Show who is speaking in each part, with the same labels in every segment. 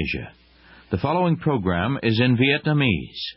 Speaker 1: Asia. The following program is in Vietnamese.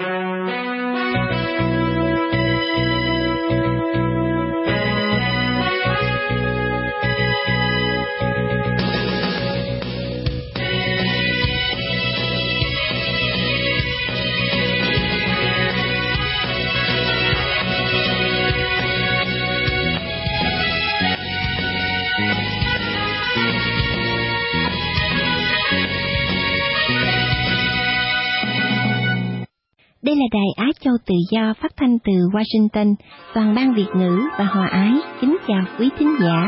Speaker 2: Đây là Đài Á Châu Tự Do phát thanh từ Washington, toàn ban Việt ngữ và Hòa Ái. Kính chào quý thính giả.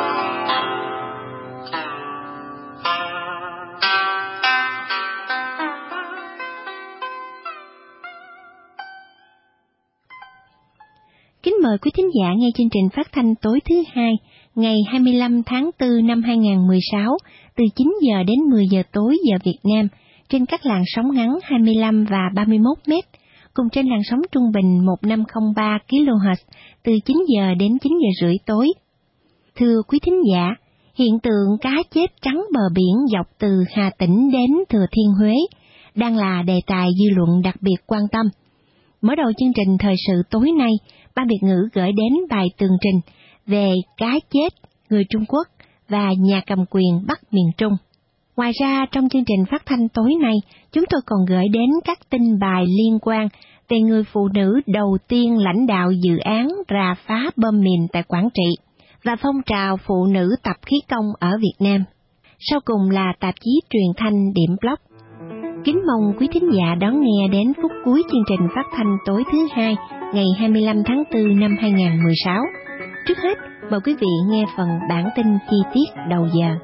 Speaker 2: Kính mời quý thính giả nghe chương trình phát thanh tối thứ Hai, ngày 25 tháng 4 năm 2016, từ 9 giờ đến 10 giờ tối giờ Việt Nam, trên các làn sóng ngắn 25 và 31 mét, cùng trên làn sóng trung bình 1503 kHz từ 9 giờ đến 9 giờ rưỡi tối. Thưa quý thính giả, hiện tượng cá chết trắng bờ biển dọc từ Hà Tĩnh đến Thừa Thiên Huế đang là đề tài dư luận đặc biệt quan tâm. Mở đầu chương trình thời sự tối nay, Ban Việt ngữ gửi đến bài tường trình về cá chết, người Trung Quốc và nhà cầm quyền Bắc miền Trung. Ngoài ra, trong chương trình phát thanh tối nay, chúng tôi còn gửi đến các tin bài liên quan về người phụ nữ đầu tiên lãnh đạo dự án rà phá bom mìn tại Quảng Trị và phong trào phụ nữ tập khí công ở Việt Nam. Sau cùng là tạp chí truyền thanh Điểm Blog. Kính mong quý thính giả đón nghe đến phút cuối chương trình phát thanh tối thứ Hai, ngày 25 tháng 4 năm 2016. Trước hết, mời quý vị nghe phần bản tin chi tiết đầu giờ.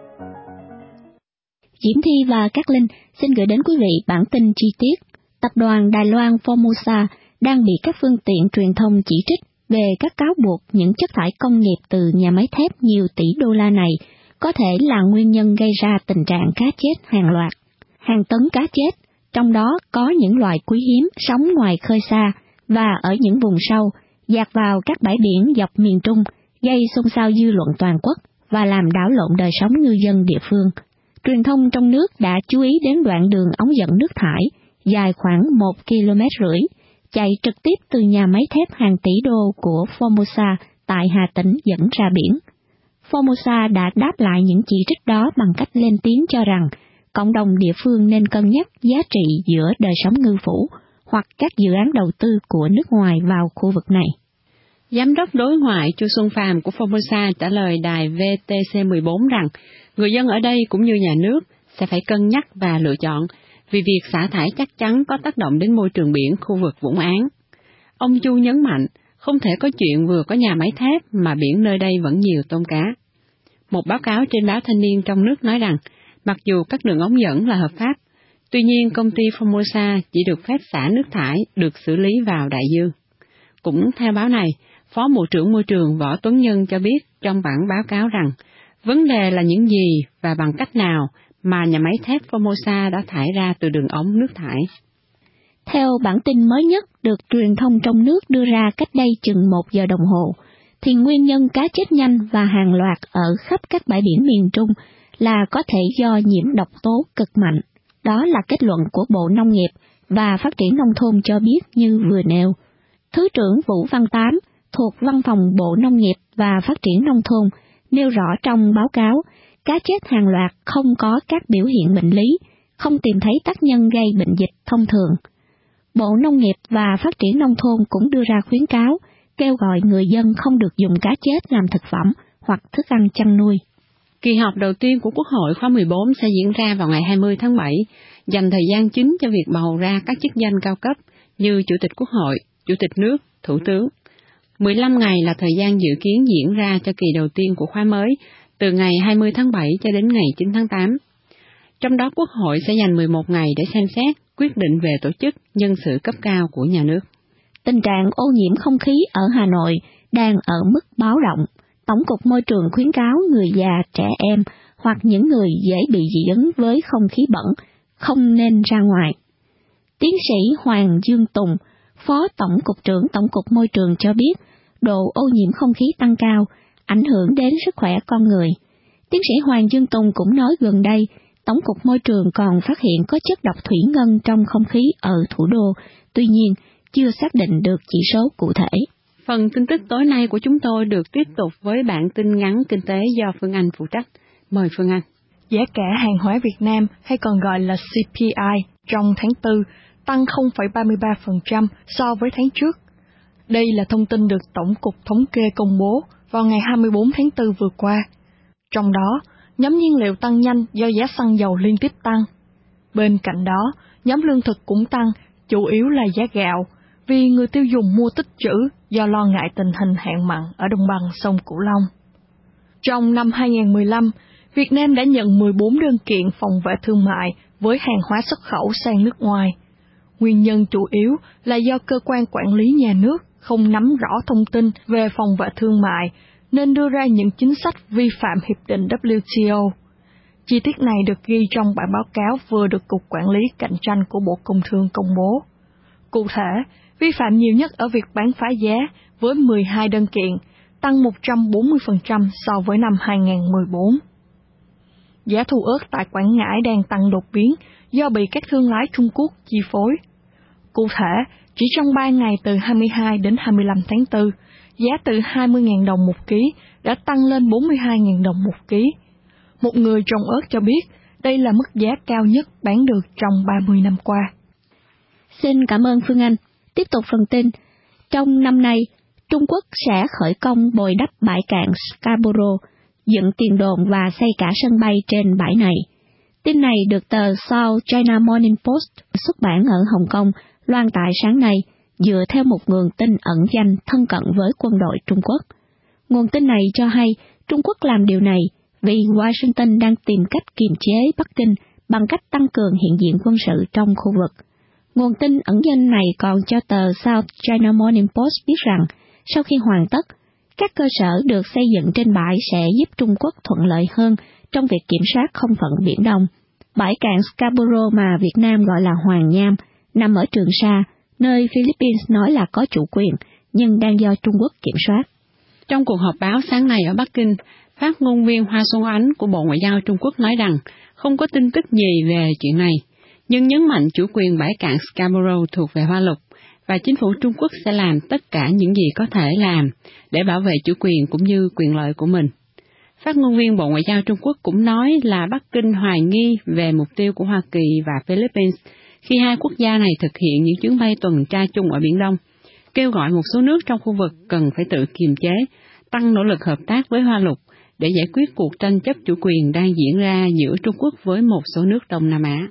Speaker 3: Diễm Thi và Cát Linh xin gửi đến quý vị bản tin chi tiết. Tập đoàn Đài Loan Formosa đang bị các phương tiện truyền thông chỉ trích về các cáo buộc những chất thải công nghiệp từ nhà máy thép nhiều tỷ đô la này có thể là nguyên nhân gây ra tình trạng cá chết hàng loạt. Hàng tấn cá chết, trong đó có những loài quý hiếm sống ngoài khơi xa và ở những vùng sâu, dạt vào các bãi biển dọc miền Trung, gây xôn xao dư luận toàn quốc và làm đảo lộn đời sống ngư dân địa phương. Truyền thông trong nước đã chú ý đến đoạn đường ống dẫn nước thải dài khoảng 1,5 km, chạy trực tiếp từ nhà máy thép hàng tỷ đô của Formosa tại Hà Tĩnh dẫn ra biển. Formosa đã đáp lại những chỉ trích đó bằng cách lên tiếng cho rằng cộng đồng địa phương nên cân nhắc giá trị giữa đời sống ngư phủ hoặc các dự án đầu tư của nước ngoài vào khu vực này.
Speaker 4: Giám đốc đối ngoại Chu Xuân Phàm của Formosa trả lời đài VTC14 rằng người dân ở đây cũng như nhà nước sẽ phải cân nhắc và lựa chọn, vì việc xả thải chắc chắn có tác động đến môi trường biển khu vực Vũng Áng. Ông Chu nhấn mạnh, không thể có chuyện vừa có nhà máy thép mà biển nơi đây vẫn nhiều tôm cá. Một báo cáo trên báo Thanh niên trong nước nói rằng, mặc dù các đường ống dẫn là hợp pháp, tuy nhiên công ty Formosa chỉ được phép xả nước thải được xử lý vào đại dương. Cũng theo báo này, Phó Bộ trưởng Môi trường Võ Tuấn Nhân cho biết trong bản báo cáo rằng, vấn đề là những gì và bằng cách nào mà nhà máy thép Formosa đã thải ra từ đường ống nước thải.
Speaker 3: Theo bản tin mới nhất được truyền thông trong nước đưa ra cách đây chừng 1 giờ đồng hồ, thì nguyên nhân cá chết nhanh và hàng loạt ở khắp các bãi biển miền Trung là có thể do nhiễm độc tố cực mạnh. Đó là kết luận của Bộ Nông nghiệp và Phát triển Nông thôn cho biết như vừa nêu. Thứ trưởng Vũ Văn Tám thuộc Văn phòng Bộ Nông nghiệp và Phát triển Nông thôn nêu rõ trong báo cáo, cá chết hàng loạt không có các biểu hiện bệnh lý, không tìm thấy tác nhân gây bệnh dịch thông thường. Bộ Nông nghiệp và Phát triển Nông thôn cũng đưa ra khuyến cáo, kêu gọi người dân không được dùng cá chết làm thực phẩm hoặc thức ăn chăn nuôi.
Speaker 4: Kỳ họp đầu tiên của Quốc hội khóa 14 sẽ diễn ra vào ngày 20 tháng 7, dành thời gian chính cho việc bầu ra các chức danh cao cấp như Chủ tịch Quốc hội, Chủ tịch nước, Thủ tướng. 15 ngày là thời gian dự kiến diễn ra cho kỳ đầu tiên của khóa mới, từ ngày 20 tháng 7 cho đến ngày 9 tháng 8. Trong đó Quốc hội sẽ dành 11 ngày để xem xét, quyết định về tổ chức nhân sự cấp cao của nhà nước.
Speaker 3: Tình trạng ô nhiễm không khí ở Hà Nội đang ở mức báo động. Tổng cục Môi trường khuyến cáo người già, trẻ em hoặc những người dễ bị dị ứng với không khí bẩn không nên ra ngoài. Tiến sĩ Hoàng Dương Tùng, Phó Tổng cục trưởng Tổng cục Môi trường cho biết, độ ô nhiễm không khí tăng cao, ảnh hưởng đến sức khỏe con người. Tiến sĩ Hoàng Dương Tùng cũng nói gần đây, Tổng cục Môi trường còn phát hiện có chất độc thủy ngân trong không khí ở thủ đô, tuy nhiên chưa xác định được chỉ số cụ thể.
Speaker 4: Phần tin tức tối nay của chúng tôi được tiếp tục với bản tin ngắn kinh tế do Phương Anh phụ trách. Mời Phương Anh.
Speaker 5: Giá cả hàng hóa Việt Nam hay còn gọi là CPI trong tháng 4 tăng 0,33% so với tháng trước. Đây là thông tin được Tổng cục Thống kê công bố vào ngày 24 tháng 4 vừa qua. Trong đó, nhóm nhiên liệu tăng nhanh do giá xăng dầu liên tiếp tăng. Bên cạnh đó, nhóm lương thực cũng tăng, chủ yếu là giá gạo, vì người tiêu dùng mua tích trữ do lo ngại tình hình hạn mặn ở đồng bằng sông Cửu Long. Trong năm 2015, Việt Nam đã nhận 14 đơn kiện phòng vệ thương mại với hàng hóa xuất khẩu sang nước ngoài. Nguyên nhân chủ yếu là do cơ quan quản lý nhà nước không nắm rõ thông tin về phòng vệ thương mại nên đưa ra những chính sách vi phạm hiệp định WTO. Chi tiết này được ghi trong bản báo cáo vừa được Cục Quản lý Cạnh tranh của Bộ Công Thương công bố. Cụ thể, vi phạm nhiều nhất ở việc bán phá giá với 12 đơn kiện, tăng 140% so với năm 2014. Giá thu ớt tại Quảng Ngãi đang tăng đột biến do bị các thương lái Trung Quốc chi phối. Cụ thể, chỉ trong 3 ngày từ 22 đến 25 tháng 4, giá từ 20.000 đồng một ký đã tăng lên 42.000 đồng một ký. Một người trồng ớt cho biết đây là mức giá cao nhất bán được trong 30 năm qua.
Speaker 3: Xin cảm ơn Phương Anh. Tiếp tục phần tin. Trong năm nay, Trung Quốc sẽ khởi công bồi đắp bãi cạn Scarborough, dựng tiền đồn và xây cả sân bay trên bãi này. Tin này được tờ South China Morning Post xuất bản ở Hồng Kông loan tải sáng nay, dựa theo một nguồn tin ẩn danh thân cận với quân đội Trung Quốc. Nguồn tin này cho hay Trung Quốc làm điều này vì Washington đang tìm cách kiềm chế Bắc Kinh bằng cách tăng cường hiện diện quân sự trong khu vực. Nguồn tin ẩn danh này còn cho tờ South China Morning Post biết rằng sau khi hoàn tất, các cơ sở được xây dựng trên bãi sẽ giúp Trung Quốc thuận lợi hơn trong việc kiểm soát không phận Biển Đông. Bãi cạn Scarborough mà Việt Nam gọi là Hoàng Nham nằm ở Trường Sa, nơi Philippines nói là có chủ quyền, nhưng đang do Trung Quốc kiểm soát.
Speaker 4: Trong cuộc họp báo sáng nay ở Bắc Kinh, phát ngôn viên Hoa Xuân Oánh của Bộ Ngoại giao Trung Quốc nói rằng không có tin tức gì về chuyện này, nhưng nhấn mạnh chủ quyền bãi cạn Scarborough thuộc về Hoa Lục, và chính phủ Trung Quốc sẽ làm tất cả những gì có thể làm để bảo vệ chủ quyền cũng như quyền lợi của mình. Phát ngôn viên Bộ Ngoại giao Trung Quốc cũng nói là Bắc Kinh hoài nghi về mục tiêu của Hoa Kỳ và Philippines khi hai quốc gia này thực hiện những chuyến bay tuần tra chung ở Biển Đông, kêu gọi một số nước trong khu vực cần phải tự kiềm chế, tăng nỗ lực hợp tác với Hoa Lục để giải quyết cuộc tranh chấp chủ quyền đang diễn ra giữa Trung Quốc với một số nước Đông Nam Á.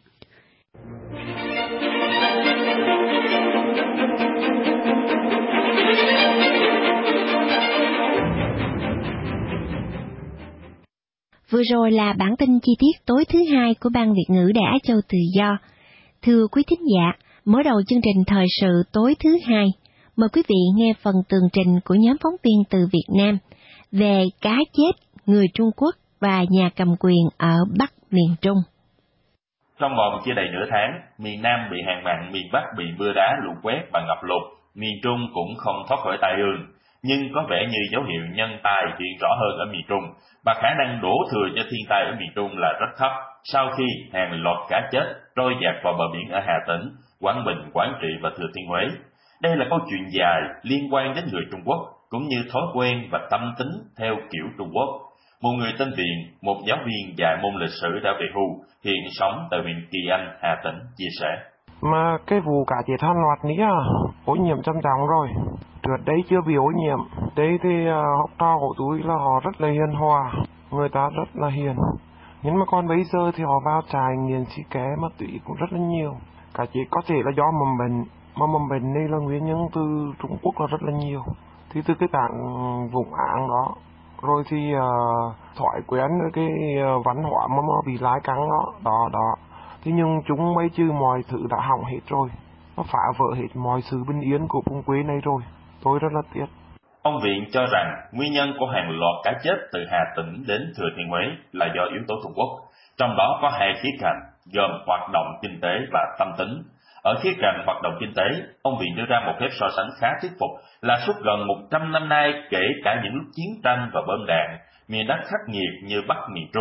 Speaker 2: Vừa rồi là bản tin chi tiết tối thứ hai của Ban Việt ngữ Đài Á Châu Tự Do. Thưa quý thính giả, mở đầu chương trình thời sự tối thứ hai, mời quý vị nghe phần tường trình của nhóm phóng viên từ Việt Nam về cá chết, người Trung Quốc và nhà cầm quyền ở Bắc miền Trung.
Speaker 6: Trong vòng chưa đầy nửa tháng, miền Nam bị hạn mặn, miền Bắc bị mưa đá, lũ quét và ngập lụt, miền Trung cũng không thoát khỏi tai ương. Nhưng có vẻ như dấu hiệu nhân tai hiện rõ hơn ở miền Trung, và khả năng đổ thừa cho thiên tai ở miền Trung là rất thấp sau khi hàng loạt cá chết trôi dạt vào bờ biển ở Hà Tĩnh, Quảng Bình, Quảng Trị và Thừa Thiên Huế. Đây là câu chuyện dài liên quan đến người Trung Quốc, cũng như thói quen và tâm tính theo kiểu Trung Quốc. Một người tên Viện, một giáo viên dạy môn lịch sử đã về hưu, hiện sống tại huyện Kỳ Anh, Hà Tĩnh, chia sẻ.
Speaker 7: Mà cái vụ cá chết hàng loạt ní ô nhiễm trầm trọng rồi. Trước đấy chưa bị ô nhiễm. Đây thì học trò của tôi là họ rất là hiền hòa, người ta rất là hiền. Nhưng mà còn bây giờ thì họ vào trại nghiện xì ke ma túy cũng rất là nhiều. Cá chết có thể là do mầm bệnh, mà mầm bệnh này là nguyên nhân từ Trung Quốc là rất là nhiều. Thì từ cái tảng vùng Áng đó, rồi thì thói quen cái văn hóa mà bị lái cắn đó. Thế nhưng chúng mấy chứ mọi thứ đã hỏng hết rồi. Nó phá vỡ hết mọi sự bình yên của vùng quê này rồi. Tôi rất là tiếc.
Speaker 6: Ông Viện cho rằng nguyên nhân của hàng loạt cá chết từ Hà Tĩnh đến Thừa Thiên Huế là do yếu tố Trung Quốc. Trong đó có hai khía cạnh gồm hoạt động kinh tế và tâm tính. Ở khía cạnh hoạt động kinh tế, ông Viện đưa ra một phép so sánh khá thuyết phục là suốt gần 100 năm nay, kể cả những lúc chiến tranh và bom đạn, miền đất khắc nghiệt như Bắc miền Trung,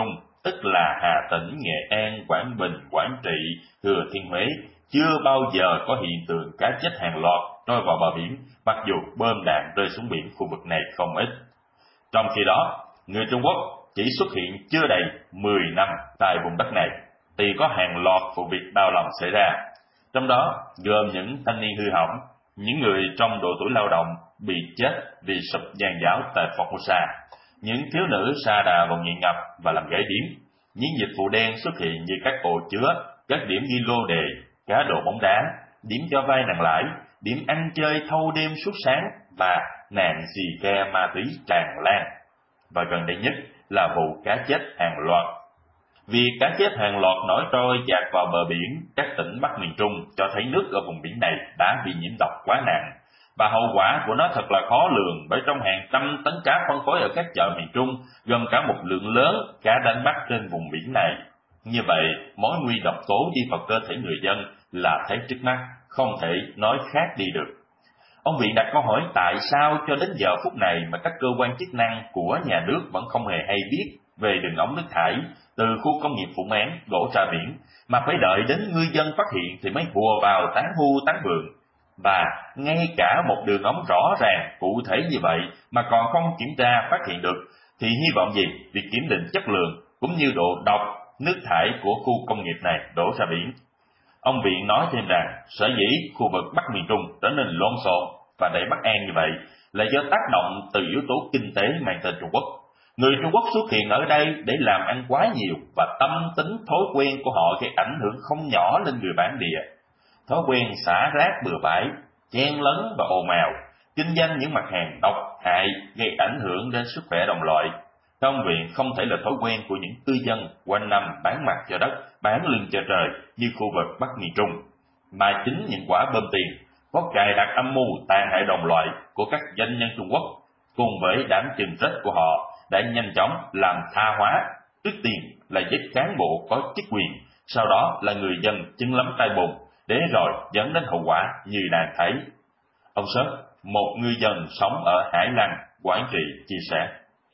Speaker 6: tức là Hà Tĩnh, Nghệ An, Quảng Bình, Quảng Trị, Thừa Thiên Huế, chưa bao giờ có hiện tượng cá chết hàng loạt trôi vào bờ biển, mặc dù bom đạn rơi xuống biển khu vực này không ít. Trong khi đó, người Trung Quốc chỉ xuất hiện chưa đầy 10 năm tại vùng đất này, thì có hàng loạt vụ việc đau lòng xảy ra. Trong đó gồm những thanh niên hư hỏng, những người trong độ tuổi lao động bị chết vì sụp giàn giáo tại Formosa, những thiếu nữ sa đà vào nghiện ngập và làm gãy điếm, những dịch vụ đen xuất hiện như các ổ chứa, các điểm ghi lô đề, cá độ bóng đá, điểm cho vay nặng lãi, điểm ăn chơi thâu đêm suốt sáng và nạn xì ke ma túy tràn lan. Và gần đây nhất là vụ cá chết hàng loạt. Việc cá chết hàng loạt nổi trôi dạt vào bờ biển các tỉnh Bắc miền Trung cho thấy nước ở vùng biển này đã bị nhiễm độc quá nặng, và hậu quả của nó thật là khó lường, bởi trong hàng trăm tấn cá phân phối ở các chợ miền Trung gồm cả một lượng lớn cá đánh bắt trên vùng biển này. Như vậy, mối nguy độc tố đi vào cơ thể người dân là thấy trước mắt, không thể nói khác đi được. Ông Viện đặt câu hỏi tại sao cho đến giờ phút này mà các cơ quan chức năng của nhà nước vẫn không hề hay biết về đường ống nước thải từ khu công nghiệp Phụng Án đổ ra biển, mà phải đợi đến ngư dân phát hiện thì mới hùa vào tán hưu tán vườn. Và ngay cả một đường ống rõ ràng cụ thể như vậy mà còn không kiểm tra phát hiện được, thì hy vọng gì việc kiểm định chất lượng cũng như độ độc nước thải của khu công nghiệp này đổ ra biển. Ông Viện nói thêm rằng sở dĩ khu vực Bắc miền Trung trở nên lộn xộn và đầy bất an như vậy là do tác động từ yếu tố kinh tế mang tên Trung Quốc. Người Trung Quốc xuất hiện ở đây để làm ăn quá nhiều, và tâm tính thói quen của họ gây ảnh hưởng không nhỏ lên người bản địa. Thói quen xả rác bừa bãi, chen lấn và ồn ào, kinh doanh những mặt hàng độc hại gây ảnh hưởng đến sức khỏe đồng loại. Công việc không thể là thói quen của những cư dân quanh năm bán mặt cho đất, bán lưng cho trời như khu vực Bắc miền Trung, mà chính những quả bơm tiền có cài đặt âm mưu tàn hại đồng loại của các doanh nhân Trung Quốc cùng với đám chân rết của họ đã nhanh chóng làm tha hóa, trước tiên là giết cán bộ có chức quyền, sau đó là người dân chân lấm tay bùn, để rồi dẫn đến hậu quả như đang thấy. Ông Sớt, một ngư dân sống ở Hải Lăng, Quảng Trị chia sẻ.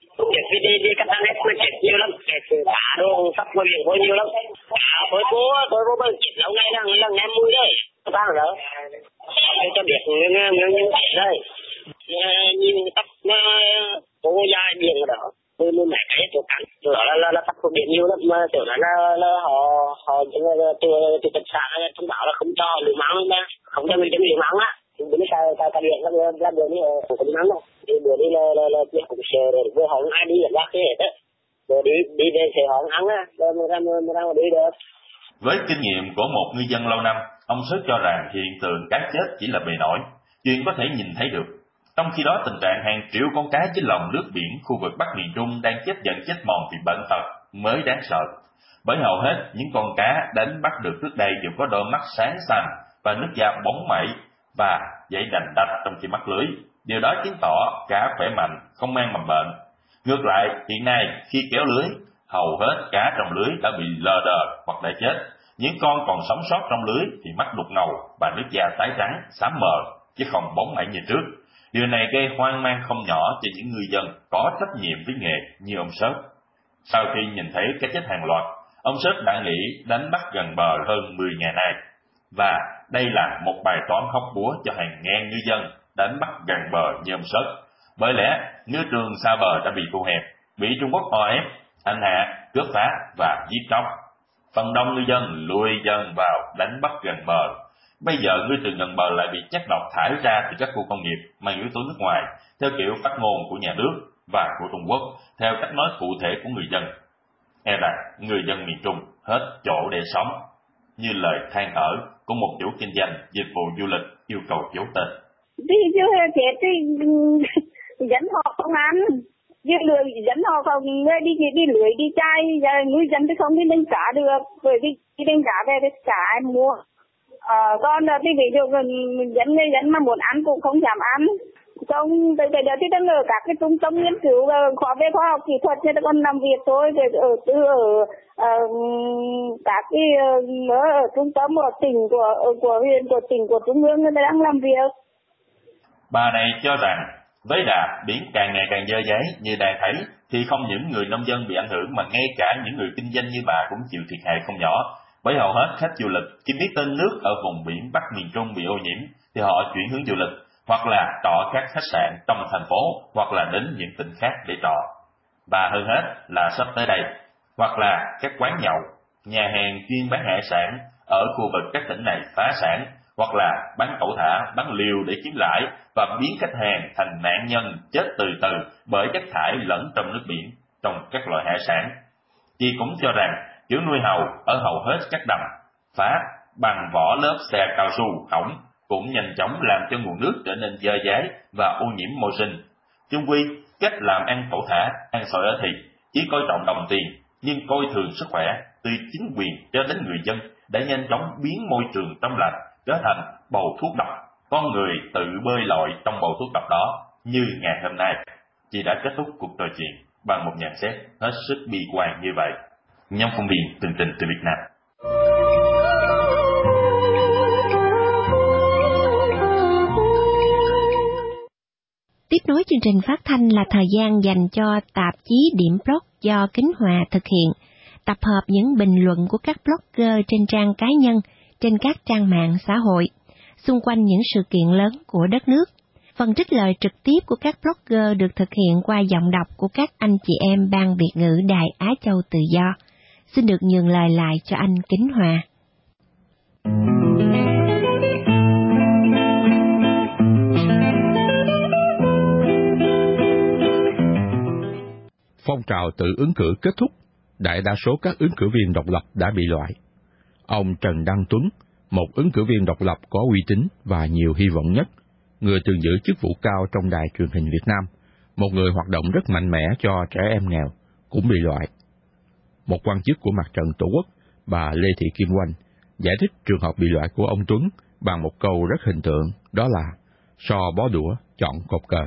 Speaker 8: Đi các anh em mới chết nhiều lắm, cả đồ sắp qua biển có nhiều lắm. Cả với bố bên chết lâu nay là nghe mùi đấy, các bạn đó. Để cho biết như vậy đây. Nhìn tóc bố dài biển ở đó, tôi mẹ thấy tôi cắn, rồi là tóc của biển nhiều lắm, mà tưởng là họ từ tận xã thông báo là không cho lửa mắng mà, không cho người dân lửa mắng á. Bữa nay ta điện ra bữa nay không có đi mắng đâu. Đi bữa đi là cũng sợ rồi, bữa họ ai đi làm cái hết á. Rồi đi về sẽ họ ăn á, rồi ra đi được.
Speaker 6: Với kinh nghiệm của một ngư dân lâu năm, ông Sớt cho rằng hiện tượng cá chết chỉ là bề nổi, chuyện có thể nhìn thấy được. Trong khi đó, tình trạng hàng triệu con cá trên lòng nước biển khu vực Bắc miền Trung đang chết dần chết mòn vì bệnh tật mới đáng sợ. Bởi hầu hết những con cá đánh bắt được trước đây đều có đôi mắt sáng xanh và nước da bóng mẩy và dãy đành đạch trong khi mắc lưới. Điều đó chứng tỏ cá khỏe mạnh, không mang mầm bệnh. Ngược lại, hiện nay khi kéo lưới, hầu hết cá trong lưới đã bị lờ đờ hoặc đã chết. Những con còn sống sót trong lưới thì mắt đục ngầu và nước da tái trắng, xám mờ, chứ không bóng mẩy như trước. Điều này gây hoang mang không nhỏ cho những ngư dân có trách nhiệm với nghề như ông Sớt. Sau khi nhìn thấy cái chết hàng loạt, ông Sớt đã nghĩ đánh bắt gần bờ hơn 10 ngày nay. Và đây là một bài toán hóc búa cho hàng ngàn ngư dân đánh bắt gần bờ như ông Sớt. Bởi lẽ, ngư trường xa bờ đã bị thu hẹp, bị Trung Quốc o ép, hành hạ, cướp phá và giết chóc. Phần đông ngư dân lùi dần vào đánh bắt gần bờ. Bây giờ ngư trường gần bờ lại bị chất độc thải ra từ các khu công nghiệp mang yếu tố nước ngoài, theo kiểu phát ngôn của nhà nước và của Trung Quốc, theo cách nói cụ thể của người dân. E rằng người dân miền Trung hết chỗ để sống, như lời than thở của một chủ kinh doanh dịch vụ du lịch yêu cầu giấu tên.
Speaker 9: Đi chứ chết thì dẫn họ không ăn, chứ lười dẫn họ không đi lưới đi chai, ngư dân thì không đi đánh cá được, bởi vì đi đánh cá về thì cá ai mua. Còn thì ví dụ người dân mà muốn ăn cũng không dám ăn. Trong bây giờ thì đang ở các cái trung tâm nghiên cứu khoa về khoa học kỹ thuật nên còn làm việc thôi, ở các cái ở trung tâm ở tỉnh của huyện, của tỉnh, của trung ương người ta đang làm việc.
Speaker 6: Bà này cho rằng với đà biển càng ngày càng dơ giấy như đang thấy thì không những người nông dân bị ảnh hưởng mà ngay cả những người kinh doanh như bà cũng chịu thiệt hại không nhỏ. Bởi hầu hết khách du lịch khi biết tên nước ở vùng biển Bắc miền Trung bị ô nhiễm thì họ chuyển hướng du lịch, hoặc là trọ các khách sạn trong thành phố, hoặc là đến những tỉnh khác để trọ. Và hơn hết là sắp tới đây, hoặc là các quán nhậu, nhà hàng chuyên bán hải sản ở khu vực các tỉnh này phá sản, hoặc là bán cẩu thả, bán liều để kiếm lãi và biến khách hàng thành nạn nhân chết từ từ bởi chất thải lẫn trong nước biển trong các loại hải sản. Chị cũng cho rằng kiểu nuôi hàu ở hầu hết các đầm phá bằng vỏ lớp xe cao su hỏng cũng nhanh chóng làm cho nguồn nước trở nên dơ dáy và ô nhiễm môi sinh. Chung quy, cách làm ăn cẩu thả, ăn sỏi ở thịt chỉ coi trọng đồng tiền, nhưng coi thường sức khỏe, từ chính quyền cho đến người dân đã nhanh chóng biến môi trường trong lành trở thành bầu thuốc độc. Con người tự bơi lội trong bầu thuốc độc đó. Như ngày hôm nay, chị đã kết thúc cuộc trò chuyện bằng một nhận xét hết sức bi quan như vậy. Nhóm phóng viên Tường Trình từ Việt Nam.
Speaker 2: Tiếp nối chương trình phát thanh là thời gian dành cho tạp chí Điểm Blog do Kính Hòa thực hiện, tập hợp những bình luận của các blogger trên trang cá nhân, trên các trang mạng xã hội, xung quanh những sự kiện lớn của đất nước. Phần trích lời trực tiếp của các blogger được thực hiện qua giọng đọc của các anh chị em Ban Việt ngữ Đài Á Châu Tự Do. Xin được nhường lời lại cho anh Kính Hòa.
Speaker 10: Phong trào tự ứng cử kết thúc, đại đa số các ứng cử viên độc lập đã bị loại. Ông Trần Đăng Tuấn, một ứng cử viên độc lập có uy tín và nhiều hy vọng nhất, người từng giữ chức vụ cao trong đài truyền hình Việt Nam, một người hoạt động rất mạnh mẽ cho trẻ em nghèo, cũng bị loại. Một quan chức của Mặt trận Tổ quốc, bà Lê Thị Kim Oanh, giải thích trường hợp bị loại của ông Tuấn bằng một câu rất hình tượng, đó là so bó đũa, chọn cột cờ.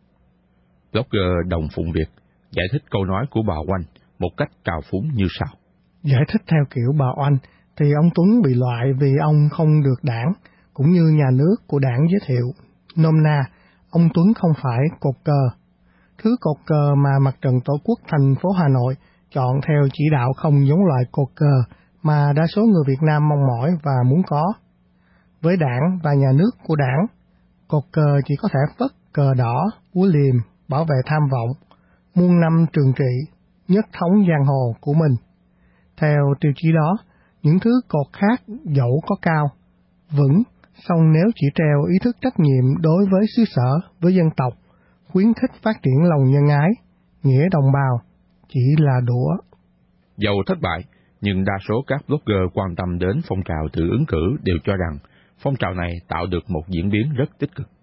Speaker 10: Blogger Đồng Phụng Việt giải thích câu nói của bà Oanh một cách trào phúng như sau.
Speaker 11: Giải thích theo kiểu bà Oanh, thì ông Tuấn bị loại vì ông không được đảng, cũng như nhà nước của đảng giới thiệu. Nôm na, ông Tuấn không phải cột cờ. Thứ cột cờ mà Mặt trận Tổ quốc thành phố Hà Nội chọn theo chỉ đạo không giống loại cột cờ mà đa số người Việt Nam mong mỏi và muốn có. Với đảng và nhà nước của đảng, cột cờ chỉ có thể phất cờ đỏ, búa liềm, bảo vệ tham vọng, muôn năm trường trị, nhất thống giang hồ của mình. Theo tiêu chí đó, những thứ cột khác dẫu có cao, vững, song nếu chỉ treo ý thức trách nhiệm đối với xứ sở, với dân tộc, khuyến khích phát triển lòng nhân ái, nghĩa đồng bào, chỉ là đũa.
Speaker 10: Dầu thất bại, nhưng đa số các blogger quan tâm đến phong trào tự ứng cử đều cho rằng phong trào này tạo được một diễn biến rất tích cực.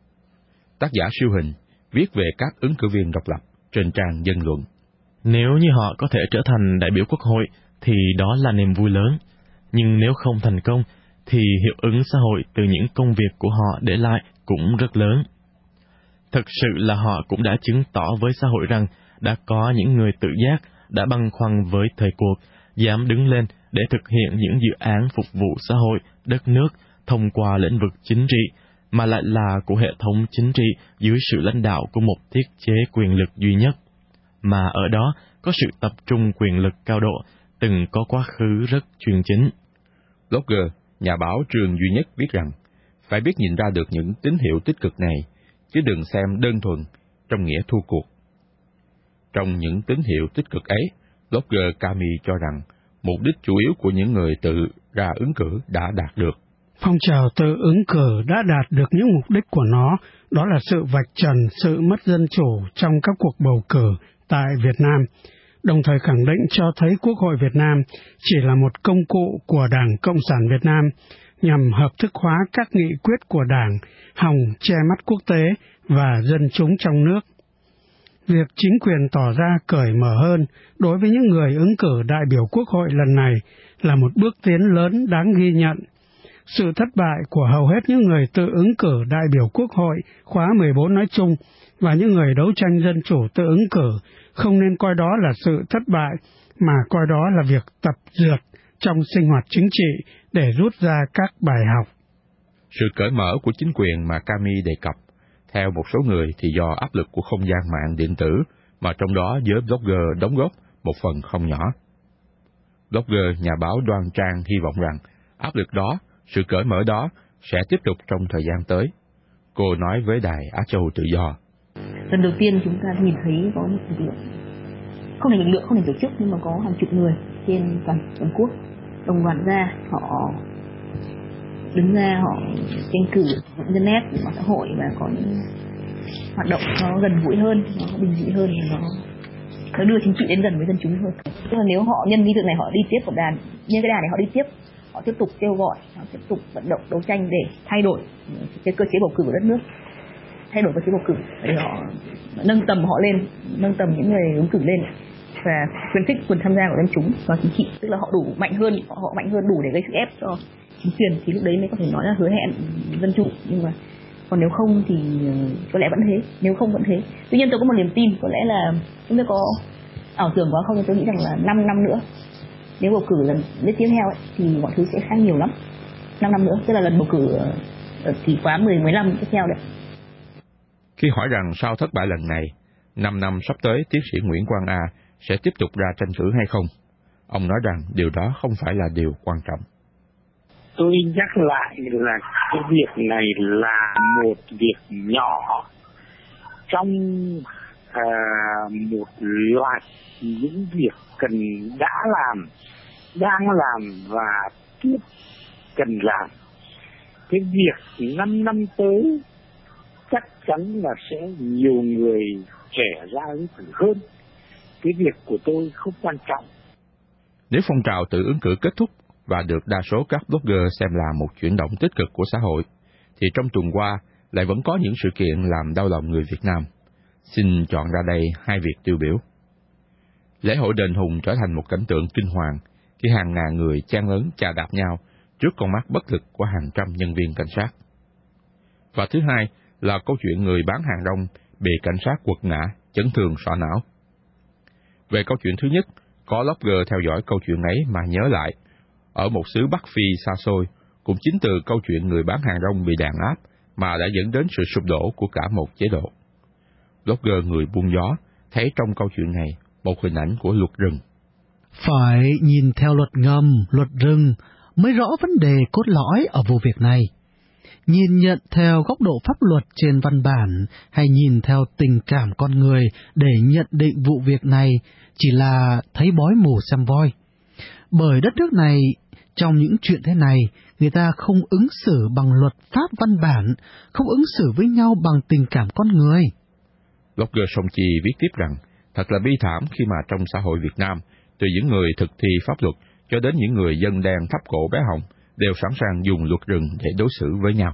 Speaker 10: Tác giả Siêu Hình viết về các ứng cử viên độc lập trên trang Dân Luận.
Speaker 12: Nếu như họ có thể trở thành đại biểu quốc hội thì đó là niềm vui lớn, nhưng nếu không thành công thì hiệu ứng xã hội từ những công việc của họ để lại cũng rất lớn. Thực sự là họ cũng đã chứng tỏ với xã hội rằng đã có những người tự giác, đã băn khoăn với thời cuộc, dám đứng lên để thực hiện những dự án phục vụ xã hội, đất nước thông qua lĩnh vực chính trị, mà lại là của hệ thống chính trị dưới sự lãnh đạo của một thiết chế quyền lực duy nhất, mà ở đó có sự tập trung quyền lực cao độ, từng có quá khứ rất chuyên chính.
Speaker 10: Blogger, nhà báo Trương Duy Nhất viết rằng, phải biết nhìn ra được những tín hiệu tích cực này, chứ đừng xem đơn thuần trong nghĩa thua cuộc. Trong những tín hiệu tích cực ấy, blogger Cami cho rằng, mục đích chủ yếu của những người tự ra ứng cử đã đạt được.
Speaker 13: Phong trào tự ứng cử đã đạt được những mục đích của nó, đó là sự vạch trần sự mất dân chủ trong các cuộc bầu cử tại Việt Nam, đồng thời khẳng định cho thấy Quốc hội Việt Nam chỉ là một công cụ của Đảng Cộng sản Việt Nam nhằm hợp thức hóa các nghị quyết của Đảng, hòng che mắt quốc tế và dân chúng trong nước. Việc chính quyền tỏ ra cởi mở hơn đối với những người ứng cử đại biểu Quốc hội lần này là một bước tiến lớn đáng ghi nhận. Sự thất bại của hầu hết những người tự ứng cử đại biểu Quốc hội khóa 14 nói chung và những người đấu tranh dân chủ tự ứng cử không nên coi đó là sự thất bại, mà coi đó là việc tập dượt trong sinh hoạt chính trị để rút ra các bài học.
Speaker 10: Sự cởi mở của chính quyền mà Cami đề cập, theo một số người thì do áp lực của không gian mạng điện tử mà trong đó giới blogger đóng góp một phần không nhỏ. Blogger, nhà báo Đoan Trang hy vọng rằng áp lực đó, sự cởi mở đó sẽ tiếp tục trong thời gian tới. Cô nói với đài Á Châu Tự Do.
Speaker 14: Lần đầu tiên chúng ta nhìn thấy có một lực lượng, không phải lực lượng, không phải tổ chức, nhưng mà có hàng chục người trên toàn quốc đồng loạt ra, họ đứng ra, họ tranh cử internet, mạng xã hội và có những hoạt động nó gần gũi hơn, nó bình dị hơn, nó đưa chính trị đến gần với dân chúng hơn. Tức là nếu họ nhân cái việc này, họ đi tiếp một đàn, nhân cái đàn này họ đi tiếp, họ tiếp tục kêu gọi, họ tiếp tục vận động đấu tranh để thay đổi cái cơ chế bầu cử của đất nước, thay đổi cơ chế bầu cử để họ nâng tầm họ lên, nâng tầm những người ứng cử lên và khuyến khích quyền tham gia của dân chúng vào chính trị, tức là họ đủ mạnh hơn, họ mạnh hơn đủ để gây sức ép cho chính quyền, thì lúc đấy mới có thể nói là hứa hẹn dân chủ. Nhưng mà còn nếu không thì có lẽ vẫn thế, nếu không vẫn thế. Tuy nhiên tôi có một niềm tin, có lẽ là chúng tôi có ảo tưởng quá không, tôi nghĩ rằng là 5 năm nữa, nếu bầu cử lần tiếp theo ấy, thì mọi thứ sẽ khác nhiều lắm. 5 năm nữa, tức là lần bầu cử ở kỳ khóa 10-15 tiếp theo đấy.
Speaker 10: Khi hỏi rằng sau thất bại lần này, 5 năm sắp tới tiến sĩ Nguyễn Quang A sẽ tiếp tục ra tranh cử hay không, ông nói rằng điều đó không phải là điều quan trọng.
Speaker 15: Tôi nhắc lại là cái việc này là một việc nhỏ trong một loạt những việc cần đang làm và tiếp cần làm. Cái việc 5 năm tới chắc chắn là sẽ nhiều người trẻ ra ứng cử hơn. Cái việc của tôi không quan trọng.
Speaker 10: Nếu phong trào tự ứng cử kết thúc và được đa số các blogger xem là một chuyển động tích cực của xã hội, thì trong tuần qua lại vẫn có những sự kiện làm đau lòng người Việt Nam. Xin chọn ra đây 2 việc tiêu biểu. Lễ hội đền Hùng trở thành một cảnh tượng kinh hoàng khi hàng ngàn người chen lấn chà đạp nhau trước con mắt bất lực của hàng trăm nhân viên cảnh sát. Và thứ hai là câu chuyện người bán hàng rong bị cảnh sát quật ngã, chấn thương sọ não. Về câu chuyện thứ nhất, có blogger theo dõi câu chuyện ấy mà nhớ lại, ở một xứ Bắc Phi xa xôi, cũng chính từ câu chuyện người bán hàng rong bị đàn áp mà đã dẫn đến sự sụp đổ của cả một chế độ. Blogger người buôn gió thấy trong câu chuyện này một hình ảnh của luật rừng.
Speaker 16: Phải nhìn theo luật ngầm, luật rừng mới rõ vấn đề cốt lõi ở vụ việc này. Nhìn nhận theo góc độ pháp luật trên văn bản hay nhìn theo tình cảm con người để nhận định vụ việc này chỉ là thấy bói mù xem voi. Bởi đất nước này, trong những chuyện thế này, người ta không ứng xử bằng luật pháp văn bản, không ứng xử với nhau bằng tình cảm con người.
Speaker 10: Blogger Song Chi viết tiếp rằng, thật là bi thảm khi mà trong xã hội Việt Nam, từ những người thực thi pháp luật cho đến những người dân đen thấp cổ bé họng, đều sẵn sàng dùng luật rừng để đối xử với nhau.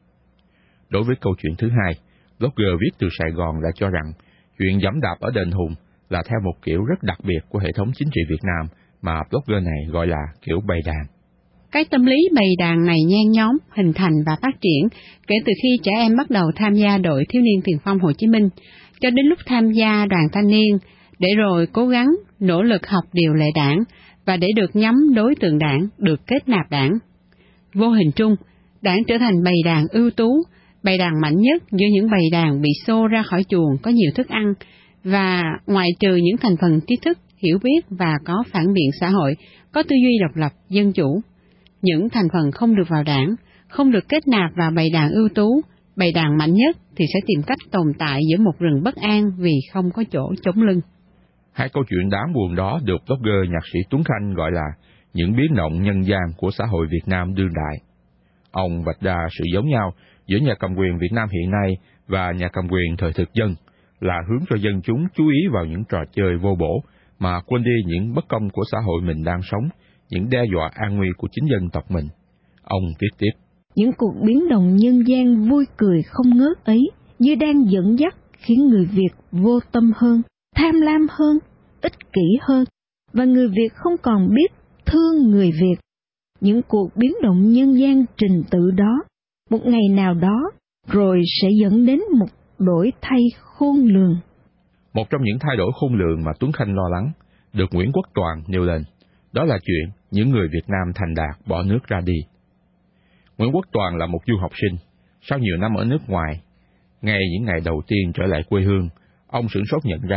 Speaker 10: Đối với câu chuyện thứ hai, blogger viết từ Sài Gòn đã cho rằng chuyện giẫm đạp ở đền Hùng là theo một kiểu rất đặc biệt của hệ thống chính trị Việt Nam mà blogger này gọi là kiểu bầy đàn.
Speaker 4: Cái tâm lý bầy đàn này nhen nhóm, hình thành và phát triển kể từ khi trẻ em bắt đầu tham gia đội thiếu niên tiền phong Hồ Chí Minh, cho đến lúc tham gia đoàn thanh niên, để rồi cố gắng, nỗ lực học điều lệ đảng và để được nhắm đối tượng đảng, được kết nạp đảng. Vô hình trung, đảng trở thành bầy đàn ưu tú, bầy đàn mạnh nhất giữa những bầy đàn bị xô ra khỏi chuồng có nhiều thức ăn, và ngoại trừ những thành phần trí thức, hiểu biết và có phản biện xã hội, có tư duy độc lập, dân chủ. Những thành phần không được vào đảng, không được kết nạp vào bầy đàn ưu tú, bầy đàn mạnh nhất thì sẽ tìm cách tồn tại giữa một rừng bất an vì không có chỗ chống lưng.
Speaker 10: Hai câu chuyện đáng buồn đó được blogger nhạc sĩ Tuấn Khanh gọi là những biến động nhân gian của xã hội Việt Nam đương đại. Ông vạch ra sự giống nhau giữa nhà cầm quyền Việt Nam hiện nay và nhà cầm quyền thời thực dân là hướng cho dân chúng chú ý vào những trò chơi vô bổ mà quên đi những bất công của xã hội mình đang sống, những đe dọa an nguy của chính dân tộc mình. Ông viết tiếp.
Speaker 3: Những cuộc biến động nhân gian vui cười không ngớt ấy như đang dẫn dắt khiến người Việt vô tâm hơn, tham lam hơn, ích kỷ hơn, và người Việt không còn biết thương người Việt. Những cuộc biến động nhân gian trình tự đó, một ngày nào đó, rồi sẽ dẫn đến một đổi thay khôn lường.
Speaker 10: Một trong những thay đổi khôn lường mà Tuấn Khanh lo lắng, được Nguyễn Quốc Toàn nêu lên, đó là chuyện những người Việt Nam thành đạt bỏ nước ra đi. Nguyễn Quốc Toàn là một du học sinh, sau nhiều năm ở nước ngoài, ngay những ngày đầu tiên trở lại quê hương, ông sửng sốt nhận ra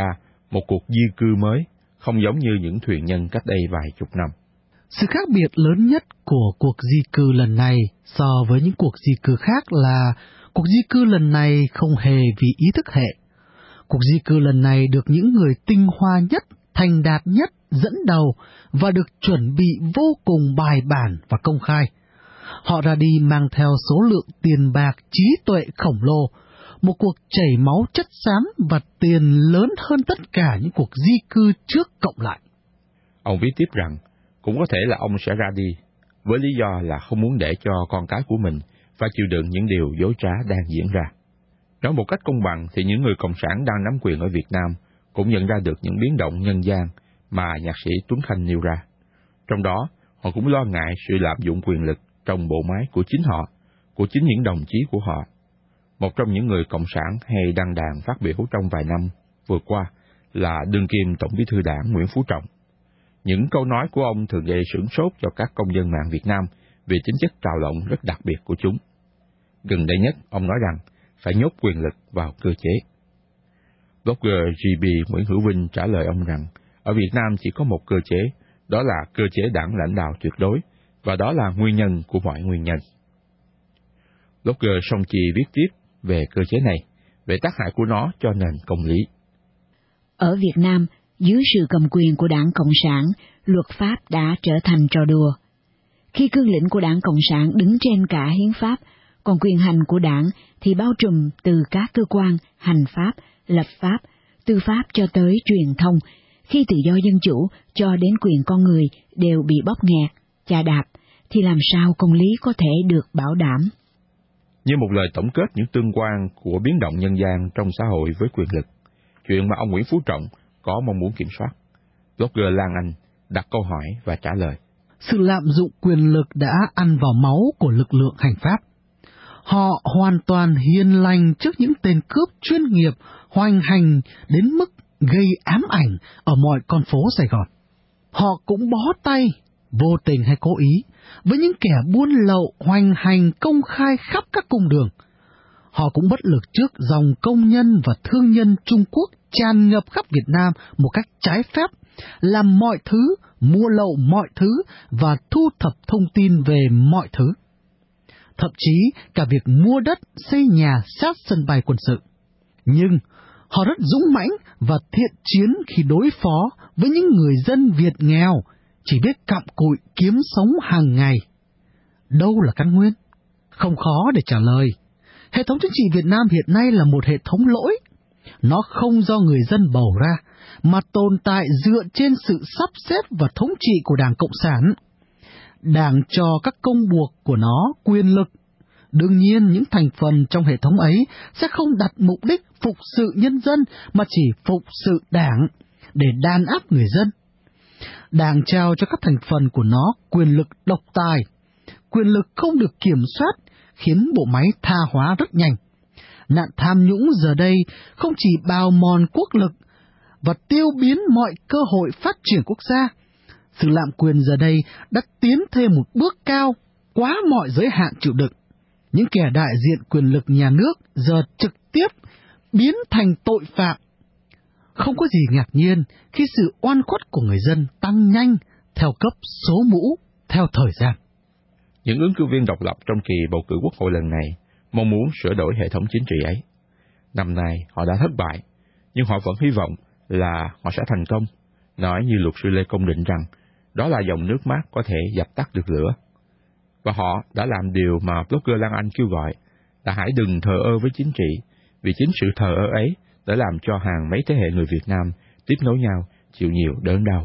Speaker 10: một cuộc di cư mới, không giống như những thuyền nhân cách đây vài chục năm.
Speaker 16: Sự khác biệt lớn nhất của cuộc di cư lần này so với những cuộc di cư khác là cuộc di cư lần này không hề vì ý thức hệ. Cuộc di cư lần này được những người tinh hoa nhất, thành đạt nhất dẫn đầu và được chuẩn bị vô cùng bài bản và công khai. Họ ra đi mang theo số lượng tiền bạc, trí tuệ khổng lồ, một cuộc chảy máu chất xám và tiền lớn hơn tất cả những cuộc di cư trước cộng lại.
Speaker 10: Ông viết tiếp rằng, cũng có thể là ông sẽ ra đi, với lý do là không muốn để cho con cái của mình phải chịu đựng những điều dối trá đang diễn ra. Nói một cách công bằng thì những người cộng sản đang nắm quyền ở Việt Nam cũng nhận ra được những biến động nhân gian mà nhạc sĩ Tuấn Khanh nêu ra. Trong đó, họ cũng lo ngại sự lạm dụng quyền lực trong bộ máy của chính họ, của chính những đồng chí của họ. Một trong những người cộng sản hay đăng đàn phát biểu trong vài năm vừa qua là đương kim Tổng Bí thư Đảng Nguyễn Phú Trọng. Những câu nói của ông thường gây sửng sốt cho các công dân mạng Việt Nam vì tính chất trào lộng rất đặc biệt của chúng. Gần đây nhất, ông nói rằng phải nhốt quyền lực vào cơ chế. Blogger GB Nguyễn Hữu Vinh trả lời ông rằng, ở Việt Nam chỉ có một cơ chế, đó là cơ chế đảng lãnh đạo tuyệt đối, và đó là nguyên nhân của mọi nguyên nhân. Blogger Song Chi viết tiếp về cơ chế này, về tác hại của nó cho nền công lý.
Speaker 17: Ở Việt Nam, dưới sự cầm quyền của Đảng Cộng sản, luật pháp đã trở thành trò đùa. Khi cương lĩnh của Đảng Cộng sản đứng trên cả hiến pháp, còn quyền hành của Đảng thì bao trùm từ các cơ quan hành pháp, lập pháp, tư pháp cho tới truyền thông, khi tự do dân chủ cho đến quyền con người đều bị bóp nghẹt, chà đạp, thì làm sao công lý có thể được bảo đảm?
Speaker 10: Như một lời tổng kết những tương quan của biến động nhân gian trong xã hội với quyền lực, chuyện mà ông Nguyễn Phú Trọng có mong muốn kiểm soát, blogger Lan Anh đặt câu hỏi và trả lời.
Speaker 16: Sự lạm dụng quyền lực đã ăn vào máu của lực lượng hành pháp. Họ hoàn toàn hiền lành trước những tên cướp chuyên nghiệp hoành hành đến mức gây ám ảnh ở mọi con phố Sài Gòn. Họ cũng bó tay, vô tình hay cố ý, với những kẻ buôn lậu hoành hành công khai khắp các cung đường. Họ cũng bất lực trước dòng công nhân và thương nhân Trung Quốc tràn ngập khắp Việt Nam một cách trái phép, làm mọi thứ, mua lậu mọi thứ và thu thập thông tin về mọi thứ. Thậm chí cả việc mua đất, xây nhà sát sân bay quân sự. Nhưng họ rất dũng mãnh và thiện chiến khi đối phó với những người dân Việt nghèo, chỉ biết cặm cụi kiếm sống hàng ngày. Đâu là căn nguyên? Không khó để trả lời. Hệ thống chính trị Việt Nam hiện nay là một hệ thống lỗi. Nó không do người dân bầu ra, mà tồn tại dựa trên sự sắp xếp và thống trị của Đảng Cộng sản. Đảng cho các công buộc của nó quyền lực. Đương nhiên những thành phần trong hệ thống ấy sẽ không đặt mục đích phục sự nhân dân mà chỉ phục sự Đảng để đàn áp người dân. Đảng trao cho các thành phần của nó quyền lực độc tài. Quyền lực không được kiểm soát khiến bộ máy tha hóa rất nhanh. Nạn tham nhũng giờ đây không chỉ bào mòn quốc lực và tiêu biến mọi cơ hội phát triển quốc gia. Sự lạm quyền giờ đây đã tiến thêm một bước cao, quá mọi giới hạn chịu đựng. Những kẻ đại diện quyền lực nhà nước giờ trực tiếp biến thành tội phạm. Không có gì ngạc nhiên khi sự oan khuất của người dân tăng nhanh theo cấp số mũ, theo thời gian.
Speaker 10: Những ứng cử viên độc lập trong kỳ bầu cử quốc hội lần này mong muốn sửa đổi hệ thống chính trị ấy. Năm nay họ đã thất bại, nhưng họ vẫn hy vọng là họ sẽ thành công, nói như luật sư Lê Công định rằng đó là dòng nước mát có thể dập tắt được lửa. Và họ đã làm điều mà blogger Lan Anh kêu gọi là hãy đừng thờ ơ với chính trị, vì chính sự thờ ơ ấy đã làm cho hàng mấy thế hệ người Việt Nam tiếp nối nhau chịu nhiều đớn đau.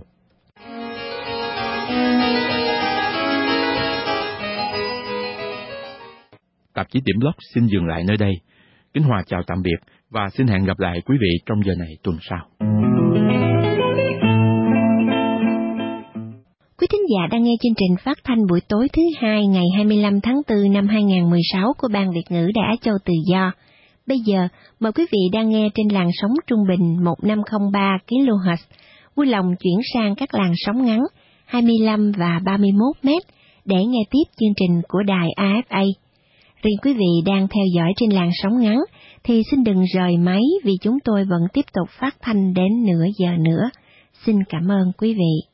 Speaker 10: Tạp chí Điểm Blog xin dừng lại nơi đây. Kính Hòa chào tạm biệt và xin hẹn gặp lại quý vị trong giờ này tuần sau.
Speaker 2: Quý thính giả đang nghe chương trình phát thanh buổi tối thứ Hai ngày 25 tháng 4 năm 2016 của Ban Việt ngữ Đài Á Châu Tự Do. Bây giờ, mời quý vị đang nghe trên làn sóng trung bình 1503 kHz. Vui lòng chuyển sang các làn sóng ngắn 25 và 31 m để nghe tiếp chương trình của đài AFA. Riêng quý vị đang theo dõi trên làn sóng ngắn thì xin đừng rời máy vì chúng tôi vẫn tiếp tục phát thanh đến nửa giờ nữa. Xin cảm ơn quý vị.